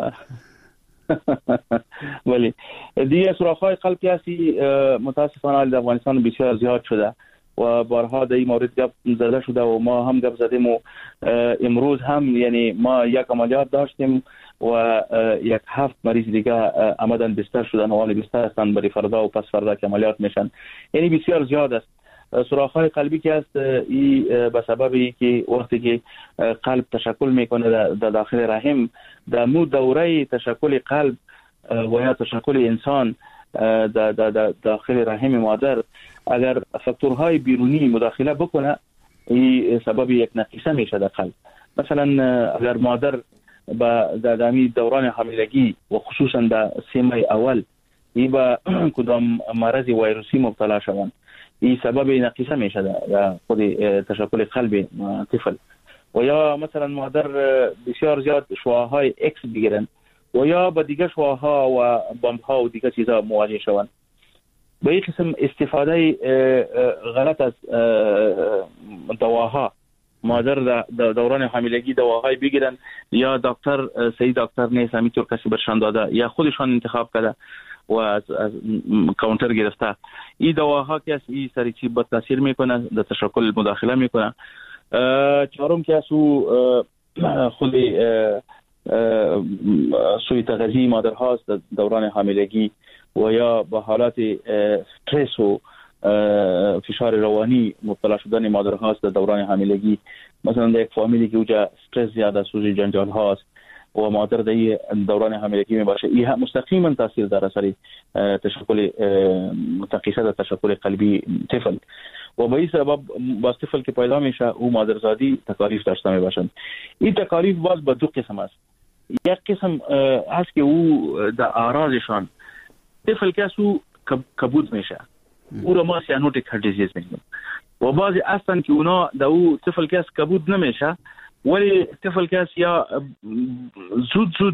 ولی دیگه سوراخ های قلب که هستی متاسفانه در افغانستان بسیار زیاد شده و بارها در این مورد گپ زده شده و ما هم گپ زدیم و امروز هم یعنی ما یک عملیات داشتیم و یک هفت مریض دیگه آمدن بستر شدن و حالا بستر هستن برای فردا و پس فردا که عملیات میشن. یعنی بسیار زیاد است. سوراخ های قلبی که است ای به سببی که وقتی که قلب تشکل میکنه در داخل رحم، در مو دوره تشکل قلب و یا تشکل انسان در داخل رحم مادر اگر فاکتورهای بیرونی مداخله بکنه این سبب یک نقیصه میشه در قلب. مثلا اگر مادر با دادامی دوران حاملگی و خصوصا در سه ماه اول ای با کدام مرض ویروسی مبتلا شوند این سبب نقیصه میشه در خود تشکل قلب طفل. و یا مثلا مادر بسیار زیاد شعاعهای اکس بگیرن و یا با دیگه شعاعها و بمب‌ها و دیگه چیزا مواجه شوند. به این قسم استفاده غلط از دواها مادر در دوران حاملگی دواهای بگیرن یا دکتر صحیح دکتر نیست همینطور کسی برشان داده یا خودشان انتخاب کرده و از, از کانتر گرفته این دواها که از این سریچی بد تاثیر میکنه در تشکل مداخله میکنه. چهارم که از خود سوی تغذیه مادر هاست در دوران حاملگی و یا با حالات استرس و فشار روانی مبتلا شدن مادر هاست در دوران حاملگی. مثلا در یک فامیلی که اوجا استرس زیاده سوز جنجال هاست و مادر در دوران حاملگی می باشه این مستقیما تاثیر داره سر تشکل تقیصه در تشکل قلبی طفل و به این سبب باز طفل که پیدا میشه او مادرزادی تکالیف داشته می باشند. این تکالیف باز به دو قسم است. یک قسم هست که او در اعراضشان طفل که او کبود میشه او را ما سیانوتیک هارت دیزیز میگیم و بعضی هستن که اونا در او طفل که کبود نمیشه ولی طفل که یا زود زود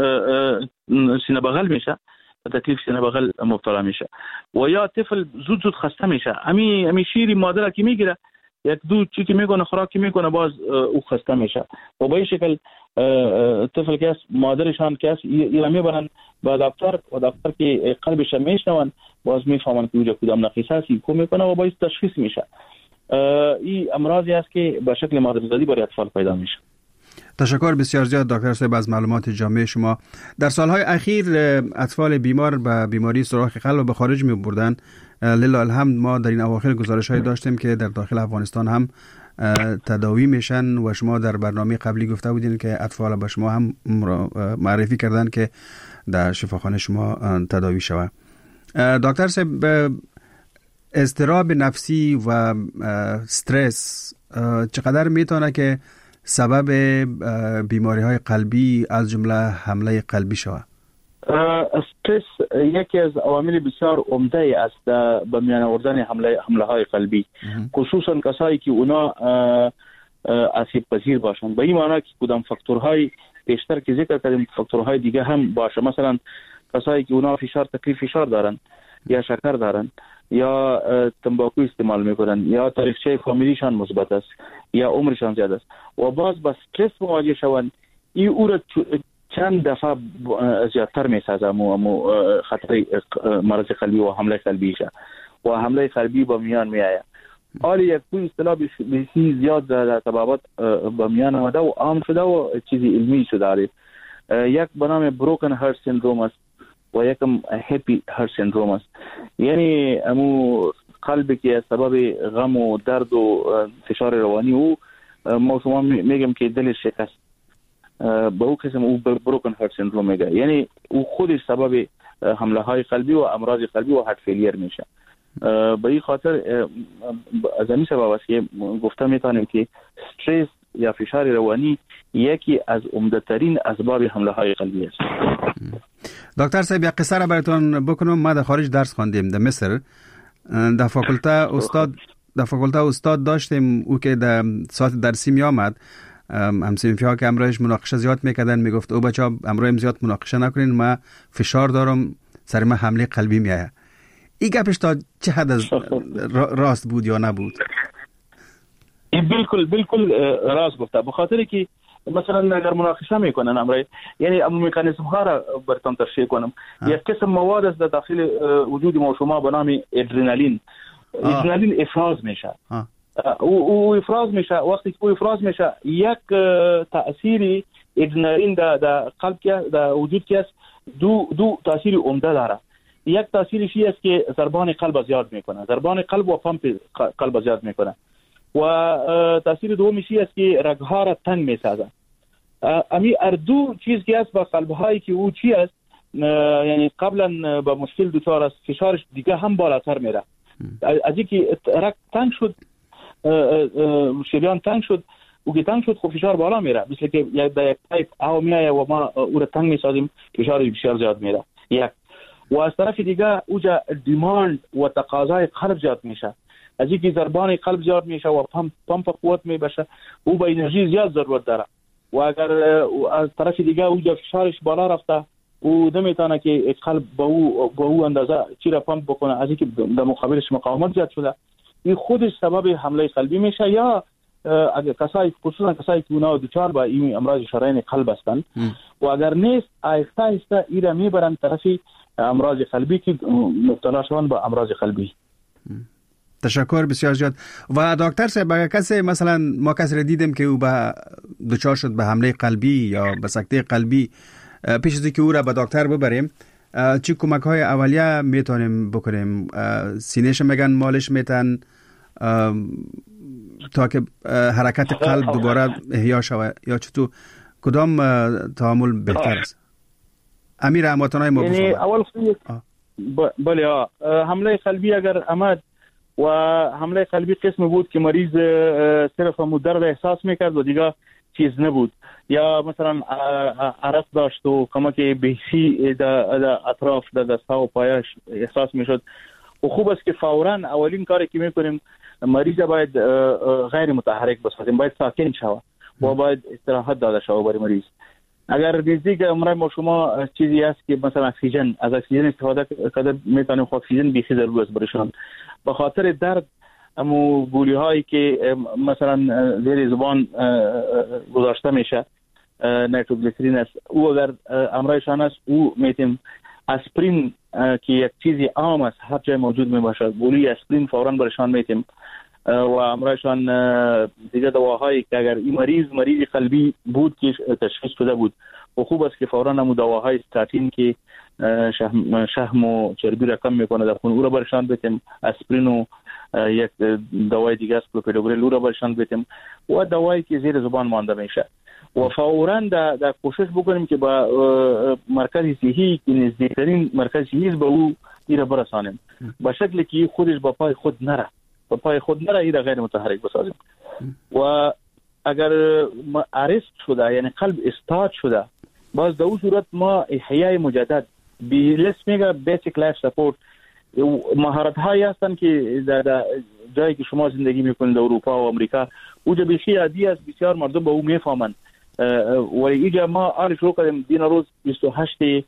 سینه بغل میشه تکلیف سینه بغل مبتلا میشه و یا طفل زود زود خسته میشه. امی امی شیری مادر که میگیره یک دو چی که میکنه خوراکی میکنه باز او خسته میشه و به این شکل طفل که مادرشان که اینا میبرن با دکتر و دکتر که قلبش میشنون باز میفهمن که اوجا کدام نقیصه است کو میکنه و باز تشخیص میشه. این امراضی است که به شکل مادرزادی برای اطفال پیدا میشه. تشکر بسیار زیاد دکتر صاحب از معلومات جامع شما. در سالهای اخیر اطفال بیمار به بیماری سوراخ قلب به خارج می بردن. لله الحمد ما در این اواخر گزارش های داشتیم که در داخل افغانستان هم تداوی میشن و شما در برنامه قبلی گفته بودین که اطفال به شما هم معرفی کردن که در شفاخانه شما تداوی شود. دکتر صاحب اضطراب نفسی و استرس چقدر میتونه که سبب بیماری های قلبی از جمله حمله قلبی شود؟ استرس یکی از عوامل بسیار عمده است به میان آوردن حمله حمله های قلبی، خصوصا کسایی که اونا آسیب پذیر باشند. به این معنی که کدام فاکتورهای بیشتر که ذکر کردیم فاکتورهای دیگه هم باشه. مثلا کسایی که اونا فشار تکلیف فشار دارن یا شکر دارن یا تنباکو استعمال میکنن یا تاریخچه فامیلیشان مثبت است یا عمرشان زیاد است و باز با استرس مواجه شوند این او را چند دفعه زیادتر میسازه مو خطر مرض قلبی و حمله قلبی شه و حمله قلبی با میان میآید. حالی یک کوی اصطلاح بسیار زیاد در تبابات با میان آمده و عام شده و چیزی علمی شده. یک به نام بروکن هارت سیندروم است و یکم هپی هارت سیندروم است. یعنی امو قلبی که سبب غم و درد و فشار روانی او ما شما میگم که دلش شکست به او قسم او بروکن هارت سیندروم میگه. یعنی او خودش سبب حمله های قلبی و امراض قلبی و هارت فیلیر میشه. به این خاطر از این سبب است که گفته میتونیم که استرس یا فشار روانی یکی از عمده ترین اسباب حمله های قلبی است. دکتر صاحب یک قصه را براتون بکنم. ما در خارج درس خواندیم در مصر. در فاکولته استاد در فاکولته استاد داشتیم او که در ساعت درسی می آمد همسنفی ها که امروزش مناقشه زیاد میکردن میگفت او بچه ها امروز زیاد مناقشه نکنین ما فشار دارم سر ما حمله قلبی میآید. این گپش تا چه حد از راست بود یا نبود؟ این بالکل بالکل راست گفته. به خاطر که مثلا اگر مناقشه میکنن امروز یعنی امو مکانیزم ها را براتون تشریح کنم. یک قسم مواد است در داخل وجود ما شما به نام ادرنالین. ادرنالین افراز میشه. او او افراز میشه. وقتی که او افراز میشه یک تأثیری ادرنالین در در قلب که در وجود که دو دو تأثیر عمده داره. یک تأثیرش است که ضربان قلب زیاد میکنه. ضربان قلب و پمپ قلب زیاد میکنه. و تأثیر دومیش است که رگها را تنگ میسازه. امی اردو چیز که است با قلب‌هایی که او چی است یعنی قبلا با مشکل دچار است، فشارش دیگه هم بالاتر میره. از اینکه رگ تنگ شد، شریان تنگ شد، اوگی تنگ شد، خب فشار بالا میره. مثل که یک در یک پایپ آب میایه و ما او را تنگ میسازیم، فشار بسیار زیاد میره. یک و از طرف دیگه اوجا دیماند و تقاضای قلب زیاد میشه. از اینکه ضربان قلب زیاد میشه و پمپ پمپ قوت میبشه، او با انرژی زیاد ضرورت داره. و اگر از طرف دیگه اوجا فشارش بالا رفته، او نمیتونه که قلب با او با او اندازه چی را پمپ بکنه، از اینکه در مقابلش مقاومت زیاد شده، این خودش سبب حمله قلبی میشه. یا اگر کسایی خصوصا کسایی که اونا دچار با این امراض شرايين قلب هستند و اگر نیست آهسته آهسته ایرا میبرن طرفی امراض قلبی که مبتلا شوند با امراض قلبی. تشکر بسیار زیاد. و دکتر صاحب اگر کسی مثلا ما کسی را دیدیم که او به دچار شد به حمله قلبی یا به سکته قلبی، پیش از اینکه او را به دکتر ببریم چه کمک های اولیه میتونیم بکنیم؟ سینه‌ش میگن مالش میتن تا که حرکت قلب دوباره احیا شود، یا چطور کدام تعامل بهتر است؟ امیر هموطنای ما یعنی اول خیلی بله ها حمله قلبی اگر آمد و حمله قلبی قسم بود که مریض صرف درد احساس میکرد و دیگه چیز نبود، یا مثلا عرق داشت و کمک بهشی در اطراف در دستا و پایش احساس میشد، و خوب است که فوراً اولین کاری که میکنیم مریض باید غیر متحرک بسازیم، باید ساکن شود و باید استراحت داده شود برای مریض. اگر نزدیک عمر ما شما چیزی است که مثلا اکسیژن از اکسیژن استفاده کرده میتونیم، خود اکسیژن بیخی ضروری است برایشان. به خاطر درد امو گولی هایی که مثلا زیر زبان گذاشته میشه نیتروگلیسرین است، او اگر امرایشان است او میتیم اسپرین که یک چیزی عام است هر جای موجود می باشد، گولی اسپرین فوراً برشان میتیم. و امرایشان دیگه دواهایی که اگر این مریض مریض قلبی بود که تشخیص شده بود و خوب است که فوراً همون دواهای استاتین که شحم, شحم و چربی را کم میکنه در خون او را برشان بتیم، اسپرین و یک دوای دیگه است کلوپیدوگرل او را برشان بتیم، و دوایی که زیر زبان مانده میشه. و فوراً در, در کوشش بکنیم که با مرکز صحی که نزدیکترین مرکز صحی به او ایره برسانیم، به شکلی که خودش با پای خود نره با پای خود نره ایره غیر متحرک بسازیم. و اگر ارست شده یعنی قلب استارت شده، باز در اون صورت ما احیای مجدد بی لس میگه بیسیک لایف سپورت، مهارت هایی هستن که در جایی که شما زندگی میکنید در اروپا و امریکا اوجا بیخی عادی است، بسیار مردم به او میفهمند. و اینجا ما آل شروع کردیم دین روز بیست و هشتم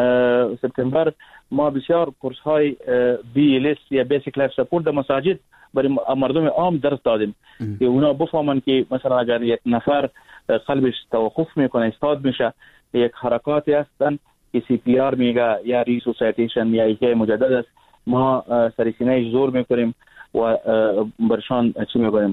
سپتامبر ما بسیار کورس های بی ال اس یا بیسیک لایف سپورت در مساجد برای مردم عام درس دادیم که اونا بفهمن که مثلا اگر یک نفر قلبش توقف میکنه استاد میشه، یک حرکاتی هستن که سی پی آر میگه یا ریسوسیتیشن یا ایک مجدد است، ما سر سینه‌اش زور میکنیم و برشان چی میکنیم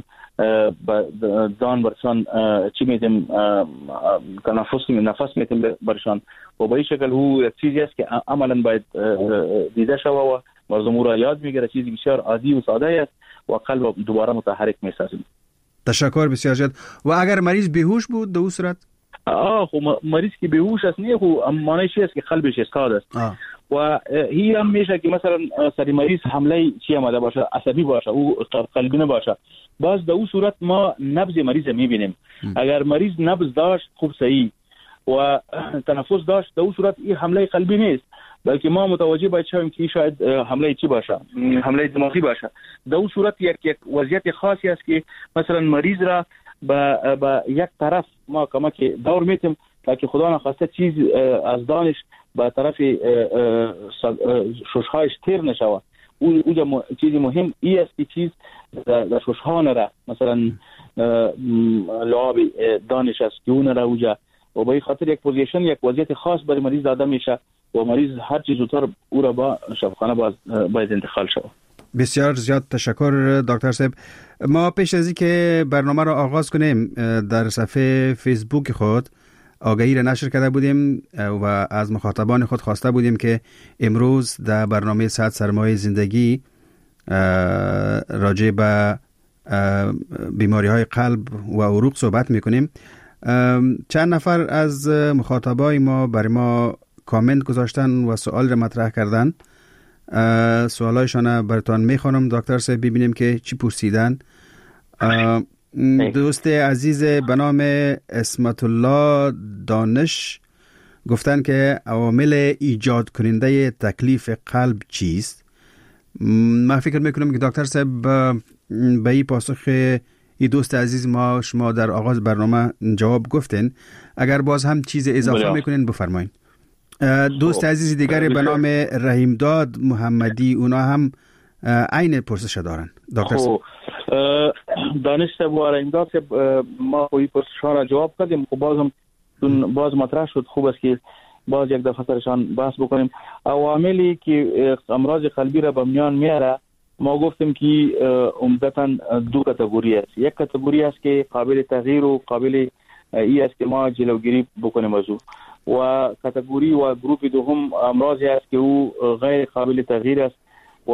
دان برشان چی میدیم تنفس نفس میتیم برشان، و به این شکل هو یک چیزی است که عملا باید دیده شود و مردم را یاد میگیره، چیزی بسیار عادی و ساده است و قلب دوباره متحرک میسازیم. تشکر بسیار زیاد. و اگر مریض بیهوش بود در اون صورت؟ آه خب مریض که بیهوش است نه، خب معنیش است که قلبش استاد است. آه. و هی هم میشه که مثلا سری مریض حمله چی آمده باشه، عصبی باشه او قلبی نباشه، باز در اون صورت ما نبض مریض میبینیم. اگر مریض نبض داشت خوب صحیح و تنفس داشت، در اون صورت این حمله قلبی نیست، بلکه ما متوجه باید شویم که شاید حمله چی باشه، حمله دماغی باشه. در اون صورت یک یک وضعیت خاصی است که مثلا مریض را با با یک طرف ما کمک دور میتیم که خدا نخواسته چیز از دانش به طرف ششهایش تیر نشود. او او چیزی مهم ای است که چیز در ششها نره، مثلا لعاب دانش است که اون نره اوجا، و به این خاطر یک پوزیشن یک وضعیت خاص برای مریض داده میشه و مریض هر چیز زودتر او را با شفاخانه باز باید انتقال شود. بسیار زیاد تشکر دکتر صاحب. ما پیش از اینکه برنامه را آغاز کنیم در صفحه فیسبوک خود آگهی را نشر کرده بودیم و از مخاطبان خود خواسته بودیم که امروز در برنامه صحت سرمایه زندگی راجع به بیماری های قلب و عروق صحبت میکنیم. چند نفر از مخاطبای ما برای ما کامنت گذاشتن و سوال را مطرح کردن. سوالایشان براتون میخوانم دکتر صاحب، ببینیم که چی پرسیدن. دوست عزیز به نام اسمت الله دانش گفتن که عوامل ایجاد کننده تکلیف قلب چیست؟ من فکر میکنم که دکتر صاحب به این پاسخ ای دوست عزیز ما شما در آغاز برنامه جواب گفتین. اگر باز هم چیز اضافه میکنین بفرمایین. دوست عزیز دیگری به نام رحیمداد محمدی، اونا هم عین پرسش دارن دکتر صاحب. دانش صاحب و رحیمداد صاحب، ما خو این پرسش را جواب کردیم، خب باز هم باز مطرح شد، خوب است که باز یک دفعه سرشان بحث بکنیم. عواملی که امراض قلبی را به میان میاره، ما گفتیم که عمدتاً دو کاتگوری است. یک کاتگوری است که قابل تغییر و قابل ای است که ما جلوگیری بکنیم از او، و کاتگوری و گروه دوم امراضی است که او غیر قابل تغییر است و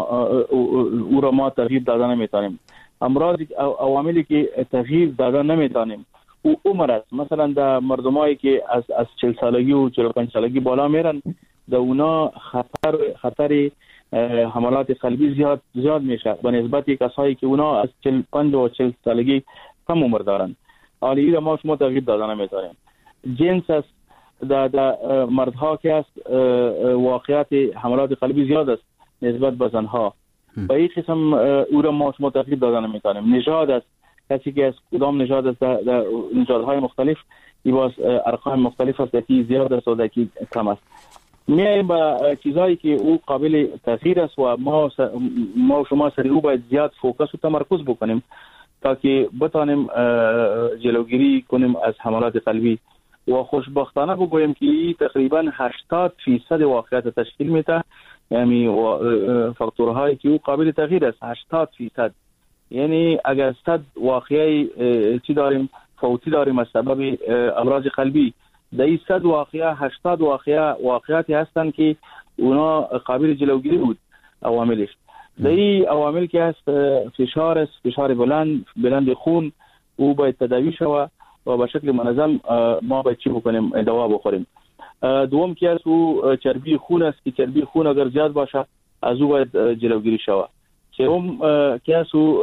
او را ما تغییر دادن نمیتونیم. امراض عواملی که تغییر دادن نمیتونیم او عمر است. مثلا در مردمایی که از از چهل سالگی و چهل و پنج سالگی بالا میرن، در اونا خطر خطر حملات قلبی زیاد زیاد میشه به نسبت کسایی که اونا از چهل و پنج و چهل سالگی کم عمر دارن. حالا این ما شما تغییر دادن نمیتونیم. جنس است، در مردها که است واقعیت حملات قلبی زیاد است نسبت به زنها. به این قسم او را ما شما تغییر دادن نمیتونیم. نژاد است، کسی که از کدام نژاد است، در نژادهای مختلف ایواز ارقام مختلف است، یکی زیاد است و یکی کم است. میایم به چیزایی که او قابل تغییر است و ما ما شما سر او باید زیاد فوکس و تمرکز بکنیم تا که بتانیم جلوگیری کنیم از حملات قلبی. و خوشبختانه بگویم که تقریبا هشتاد فیصد واقعیت تشکیل میده، یعنی فاکتورهایی که او قابل تغییر است هشتاد فیصد. یعنی اگر صد واقعی چی داریم فوتی داریم از سبب امراض قلبی، در این صد واقعه هشتاد واقعه واقعیتی هستند که اونا قابل جلوگیری بود عواملش. در این عوامل که هست فشار است، فشار بلند بلند خون، او باید تداوی شود و به شکل منظم ما باید چی بکنیم؟ دوا بخوریم. دوم که هست او چربی خون است که چربی خون اگر زیاد باشه از او باید جلوگیری شود. سوم که هست او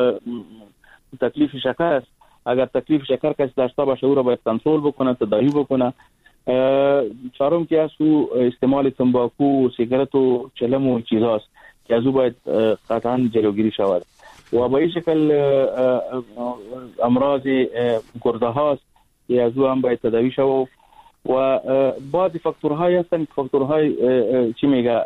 تکلیف شکر است. اگر تکلیف شکر کسی داشته باشه او را باید کنترل بکنه، تداوی بکنه. چهارم که هست او استعمال تنباکو، سیگارت و چلم و چیزاست که از او باید قطعا جلوگیری شود. و به این شکل امراض گرده هاست که از او هم باید تداوی شود. و بعض فاکتورهای هستن، فاکتورهای چی میگه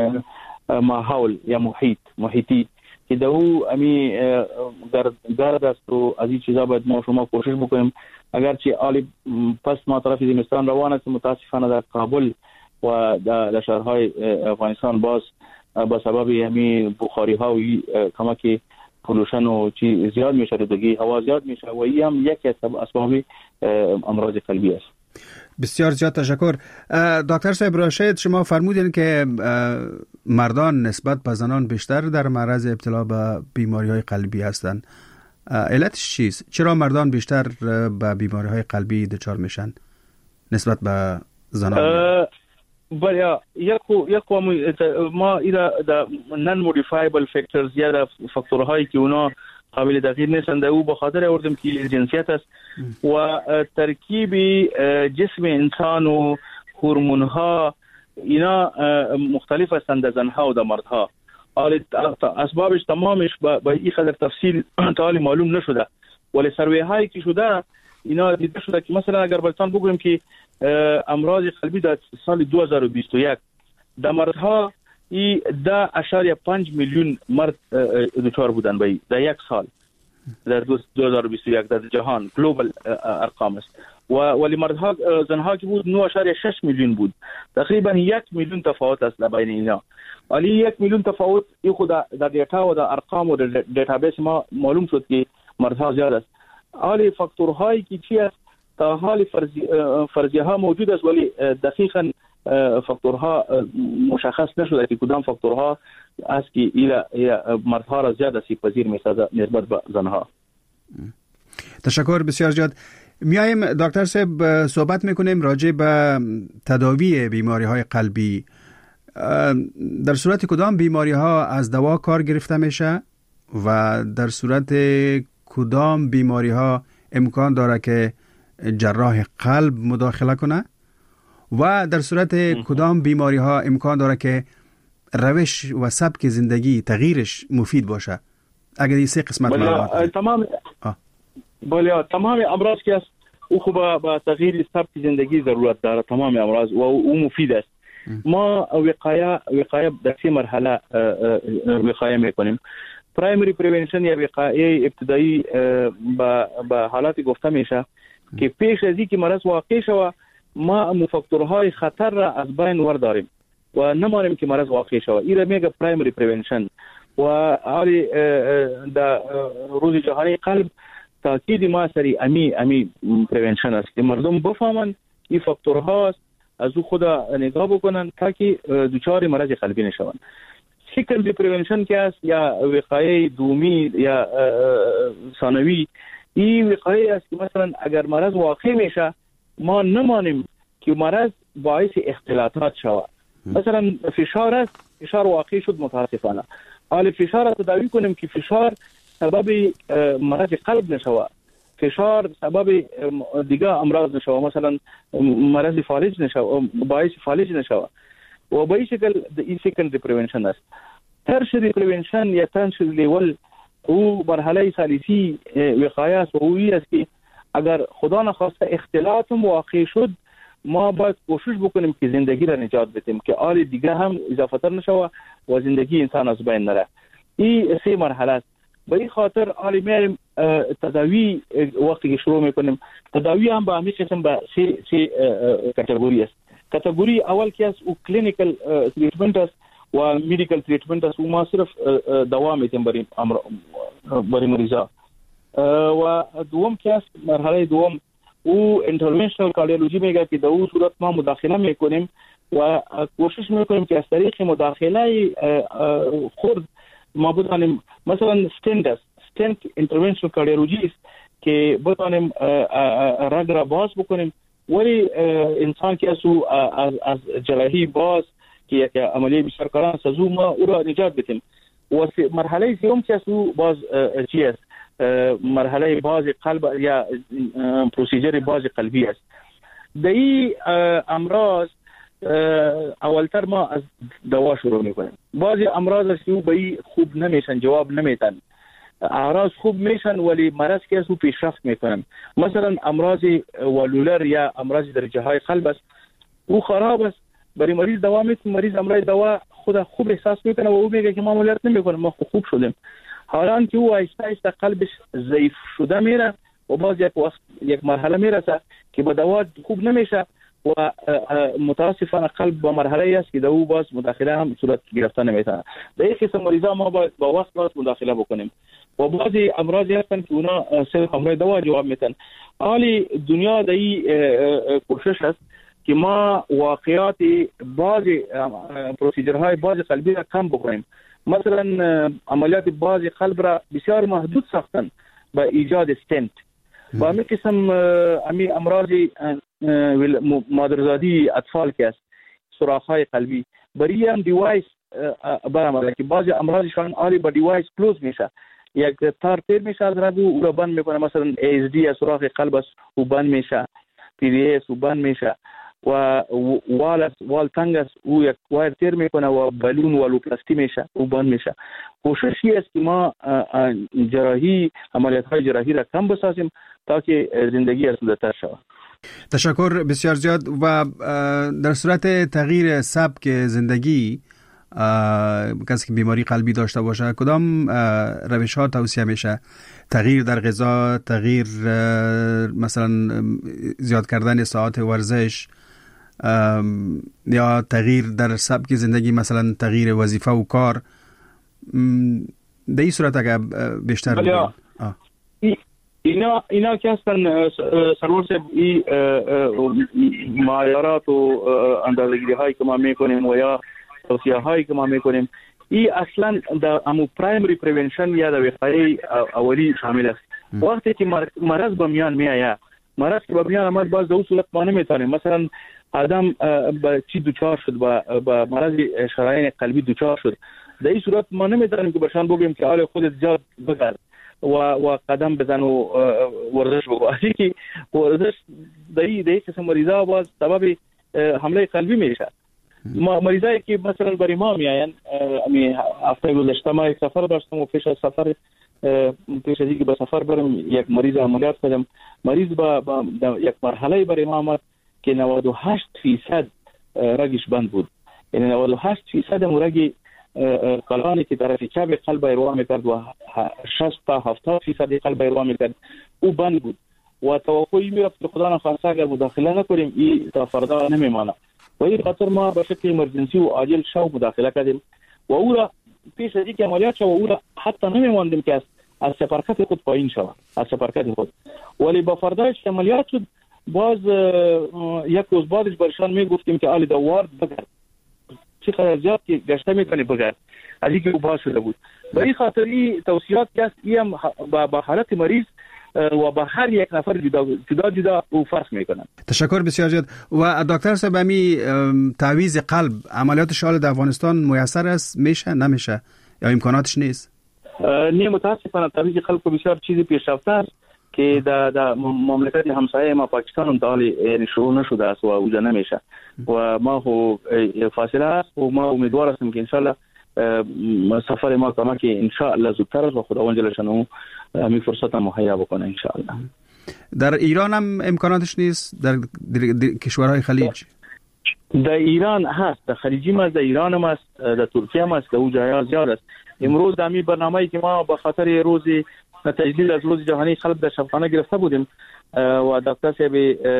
ماحول یا محیط محیطی که در او امی گرد است و از این چیزا باید ما شما کوشش بکنیم. اگرچه آلی پس ما طرف زمستان روان است، متاسفانه در کابل و در شهرهای افغانستان باز با سبب همی بخاری ها و کمک پولوشن و چی زیاد میشه، دگی هوا زیاد میشه و این هم یکی از اسباب امراض قلبی است. بسیار زیاد تشکر. دکتر صاحب راشد، شما فرمودین که مردان نسبت به زنان بیشتر در معرض ابتلا به بیماری‌های قلبی هستند. علتش چیست؟ چرا مردان بیشتر به بیماری‌های قلبی دچار میشن نسبت به زنان؟ بله، یک یک ما اینا د نان مودیفایبل فاکتورز یا د فاکتورهایی که اونا قابل تغییر نیستند، او به خاطر آوردم که جنسیت است و ترکیب جسم انسان و هورمون ها اینا مختلف هستند در زنها و در مردها. اسبابش تمامش با این قدر تفصیل تا معلوم نشده، ولی سروی هایی که شده اینا دیده شده که مثلا اگر بلتان بگویم که امراض قلبی در سال دو هزار و بیست و یک در مردها ای ده اشاریه پنج میلیون مرد دچار بودن به در یک سال در دو هزار و بیست و یک در جهان گلوبال ارقام است. و ولی مردها زنها که بود نه اشاریه شش میلیون بود، تقریبا یک میلیون تفاوت است بین اینا. ولی یک میلیون تفاوت ای خود در دیتا و در ارقام و در دیتابیس ما معلوم شد که مردها زیاد است. حالی فاکتورهایی که چی است تا حال فرضیه ها موجود است ولی دقیقاً فاکتورها مشخص نشده که کدام فاکتورها است که ایلا مردها را زیاد آسیب پذیر می‌سازد نسبت به زنها. تشکر بسیار زیاد. میایم دکتر صاحب صحبت میکنیم راجع به تداوی بیماری های قلبی. در صورت کدام بیماری ها از دوا کار گرفته میشه و در صورت کدام بیماری ها امکان داره که جراح قلب مداخله کنه و در صورت کدام بیماری ها امکان داره که روش و سبک زندگی تغییرش مفید باشه؟ اگر این سه قسمت معلومات تمام بله تمام امراض که است او خوب با تغییر سبک زندگی ضرورت داره، تمام امراض و او مفید است. ما وقایه وقایه در سه مرحله وقایه میکنیم. پرایمری پریونشن یا وقایه ابتدایی با با حالات گفته میشه که پیش از اینکه مرض واقع شود ما فاکتورهای خطر را از بین ورداریم و نمانیم که مرض واقع شود. این را میگه پرایمری پریونشن. و آری در روز جهانی قلب تاکید ما سری امی امی پریونشن است که مردم بفهمن این فاکتورها است، از او خدا نگاه بکنن تا که دچار مرض قلبی نشون. سکندری پریونشن که است یا وقایه دومی یا ثانوی، این وقایه است که مثلا اگر مرض واقع میشه ما نمانیم که مرض باعث اختلاطات شود. مثلا فشار است، فشار واقع شد متاسفانه، حال فشار را تداوی کنیم که فشار سبب مرض قلب نشود، فشار سبب دیگه امراض نشود، مثلا مرض فالج نشود، باعث فالج نشود. و به این شکل این سکندری پریونشن است. ترشری پریونشن یا ترشری لیول او مرحله ثالثی وقایه است و اویی است که اگر خدا نخواسته اختلاط واقع شد ما باید کوشش بکنیم که زندگی را نجات بدیم که آل دیگه هم اضافه تر نشود و زندگی انسان از بین نره. این سه مرحله است. به این خاطر آل میاریم تداوی وقتی که شروع میکنیم تداوی هم به همین قسم به سه سه کاتگوری است. کاتگوری اول که است او کلینیکال تریتمنت است و میدیکال تریتمنت است و ما صرف دوا میتیم برای برای مریضا. و دوم که است مرحله دوم او اینترونشنال کاردیولوژی میگه که در اون صورت ما مداخله میکنیم و کوشش میکنیم که از طریق مداخله خرد ما بتانیم مثلا استنت است، استنت اینترونشنال کاردیولوژی است که بتانیم رگ را باز بکنیم ولی انسان که از از جراحی باز که یک عملیه بسیار کاران سازو ما او را نجات بدیم. و مرحله سوم که از باز چی است؟ مرحله باز قلب یا پروسیجر باز قلبی است. در این امراض اولتر ما از دوا شروع میکنیم. بعضی امراض است که به خوب نمیشن، جواب نمیدن، اعراض خوب میشن ولی مرض که از او پیشرفت میکنن. مثلا امراض والولر یا امراض درجه های قلب است، او خراب است، برای مریض دوا میتیم، مریض امراض دوا خود خوب احساس میکنه و او میگه که ما عملیات نمیکنم، ما خوب شدیم، حالان که او آهسته آهسته قلبش ضعیف شده میره و باز یک وقت یک مرحله میرسه که با دوا خوب نمیشه و متاسفانه قلب با مرحله است که در او باز مداخله هم صورت گرفته نمیتونه. در این قسم مریضا ما با, با وقت باز مداخله بکنیم و بعضی امراض هستن که اونا صرف امراض دوا جواب میتن. حالی دنیا در این کوشش است که ما واقعات بعضی پروسیجرهای بعضی قلبی را کم بکنیم. مثلا عملیات بعضی قلب را بسیار محدود ساختن با ایجاد استنت و همین قسم همین امراض مادرزادی اطفال که است، سوراخ‌های قلبی، برای هم دیوایس برآمده که بعضی امراضشان آلی با دیوایس کلوز میشه، یک تار تیر میشه از رگ او را بند میکنه، مثلا ای اس دی یا سوراخ قلب است او بند میشه، پی دی اس او بند میشه و وال است وال تنگ است او یک وایر تیر میکنه و بالون والوپلاستی میشه او بند میشه. کوششی است که ما جراحی عملیات های جراحی را کم بسازیم تا که زندگی آسوده‌تر شود. تشکر بسیار زیاد. و در صورت تغییر سبک زندگی کسی که بیماری قلبی داشته باشه کدام روش ها توصیه میشه؟ تغییر در غذا، تغییر مثلا زیاد کردن ساعات ورزش یا تغییر در سبک زندگی، مثلا تغییر وظیفه و کار، در این صورت اگر بیشتر بگیم. اینا اینا که هستن سرور صاحب این معیارات و اندازه‌گیری هایی که ما میکنیم و یا توصیه هایی که ما میکنیم این اصلا در امو پرایمری پریونشن یا در وقایه اولی شامل است. وقتی که مرض به میان میآید مرض که به بیان آمد باز در اون صورت ما نمیتونیم مثلا آدم به چی دوچار شد با مرض شرايين قلبی دوچار شد، در این صورت ما نمیتونیم که برشان بگیم که حال خودت زیاد بگرد و و قدم بزن و ورزش بگو. اصلی که ورزش در این قسم مریضا باز سبب حمله قلبی میشه. ما مریضایی که مثلا برای ما میاین، امی هفته گذشته ما یک سفر داشتم و پیش از سفر پیش از اینکه به سفر برم یک مریض عملیات کردم. مریض با, با یک مرحله برای ما آمد که نود و هشت فیصد رگش بند بود، یعنی نود و هشت فیصد رگ قلبانی که طرف چپ قلب ایروا میکرد و شصت تا هفتاد فیصد قلب ایروا میکرد او بند بود و توقعی میرفت که خدا نخواسته اگر مداخله نکنیم این تا فردا نمیمانه و این خاطر ما به شکل امرجنسی و عاجل شو مداخله کردیم و او را پیش از اینکه عملیات شد او را حتی نمیماندیم که از از سپرکت خود پایین شود، از سپرکت خود. ولی با فردایش عملیات شد باز یک روز بعدش برشان میگفتیم که آلی دوار بگرد چقدر زیاد که گشته میکنی بگرد، از اینکه او باز شده بود. به این خاطر این توصیات که است این با حالت مریض و با هر یک نفر جدا جدا جدا او فرق میکنن. تشکر بسیار زیاد. و دکتر صاحب امی تعویض قلب عملیات شال در افغانستان میسر است میشه نمیشه یا امکاناتش نیست؟ نه متاسفانه تعویض قلب بسیار چیزی پیشرفته است که در در مملکت همسایه ما پاکستان هم تا یعنی شروع نشده است و اوجا نمیشه و ما خو فاصله است و ما امیدوار هستیم که انشالله سفر ما کما که انشالله زودتر است و خداوند جل شانه همین فرصت هم مهیا بکنه انشالله. در ایران هم امکاناتش نیست؟ در, در, در کشورهای خلیج؟ در ایران هست، در خلیجی هم است، در ایران هم است، در ترکیه هم است، در او جاها زیاد است. امروز در همین برنامه‌ای که ما به خاطر روزی تجلیل از روز جهانی قلب در شبخانه گرفته بودیم و دکتر صاحب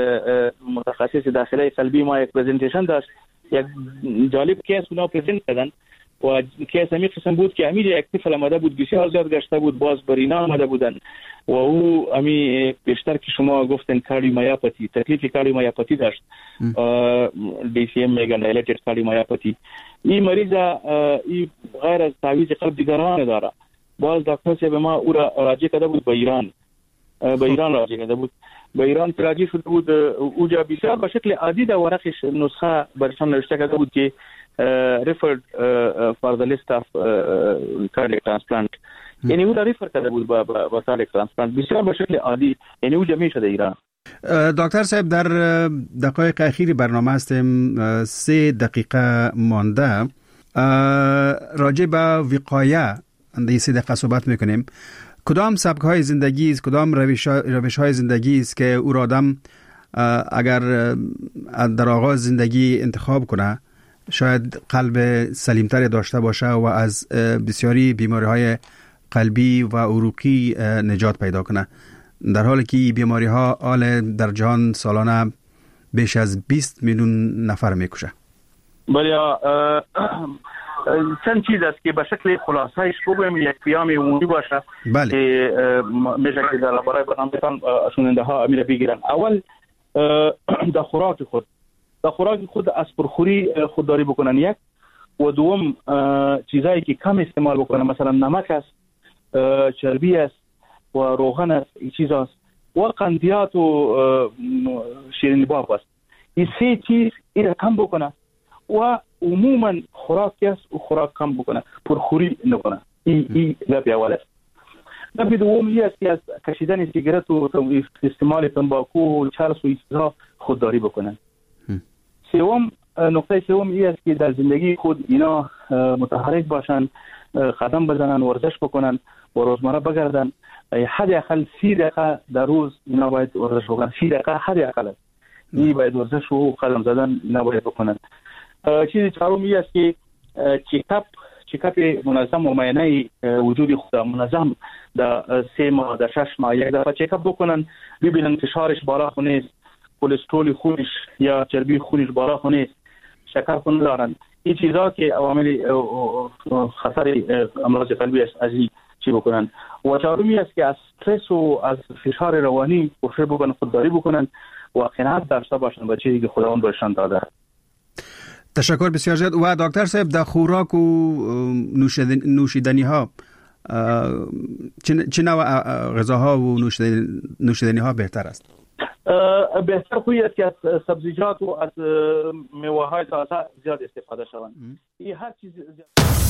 متخصص داخلی قلبی ما یک پرزنتیشن داشت، یک جالب کیس اونا پرزنت کردن و کیس همی قسم بود که همی یک طفل آمده بود بسیار زیاد گشته بود، باز برینا آمده بودن و او همی بیشتر که شما گفتن کاردیومایوپاتی، تکلیف کاردیومایوپاتی داشت، دی سی ام میگن دایلیتد کاردیومایوپاتی. این مریض این غیر از تعویض قلب دیگران داره. باز دکتر صاحب ما او را راجع کرده بود به ایران، به ایران راجع کرده بود، به ایران راجع شده بود. اوجا بسیار به شکل عادی در ورقش نسخه برشان نوشته کرده بود که referred for the list of cardiac transplant، یعنی او را ریفر کرده بود با با cardiac transplant بسیار به شکل عادی، یعنی اوجا میشه در ایران. دکتر صاحب در دقایق اخیر برنامه هستیم، سه دقیقه مانده، راجع به وقایه اندی سه دقیقه صحبت میکنیم. کدام سبک های زندگی است، کدام روش, روش های زندگی است که او را آدم اگر در آغاز زندگی انتخاب کنه شاید قلب سلیمتر داشته باشه و از بسیاری بیماری های قلبی و عروقی نجات پیدا کنه، در حالی که بیماری ها آل در جهان سالانه بیش از بیست میلیون نفر میکشه؟ بله، چند چیز است که به شکل خلاصه‌اش بگویم، یک پیام عمومی باشه بله. که میشه که در برای برنامه‌تان شنونده ها امیر بگیرن. اول در خوراک خود در خوراک خود از پرخوری خودداری بکنن یک، و دوم چیزایی که کم استعمال بکنن، مثلا نمک است، چربی است و روغن است، این چیزا است، و قندیات و شیرینی باب است. این سه چیز این کم بکنه و عموما خوراک است و خوراک کم بکنه، پرخوری نکنه. این این لب اول است. لب دوم این است که از کشیدن سیگارت و استعمال تنباکو و چرس و چیزا خودداری بکنن. سوم نقطه سوم این است که در زندگی خود اینا متحرک باشن، قدم بزنن، ورزش بکنن و روزمره بگردن. حداقل سی دقیقه در روز اینا باید ورزش بکنن. سی دقیقه حداقل این باید ورزش و قدم زدن اینا باید بکنن. چیز چهارم این است که چیکاپ چیکاپ منظم و معاینه وجود خود منظم در سه ماه در شش ماه یک دفعه چیکاپ بکنن، ببینن فشارش بالا خو نیست، کلسترول خونش یا چربی خونش بالا خو نیست، شکر خو ندارن. این چیزا که عوامل خطر امراض قلبی است، از این چی بکنن. و چهارمی است که از استرس و از فشار روانی کوشش بکنن، خودداری بکنن و قناعت داشته باشن به چیزی که خداوند بهشان داده. تشکر بسیار زیاد. و دکتر صاحب در خوراک و نوشیدنی ها چه نوع غذاها و نوشیدنی ها بهتر است؟ بهتر خوی است که از سبزیجات و از میوه‌های تازه زیاد استفاده شوند. این هر چیز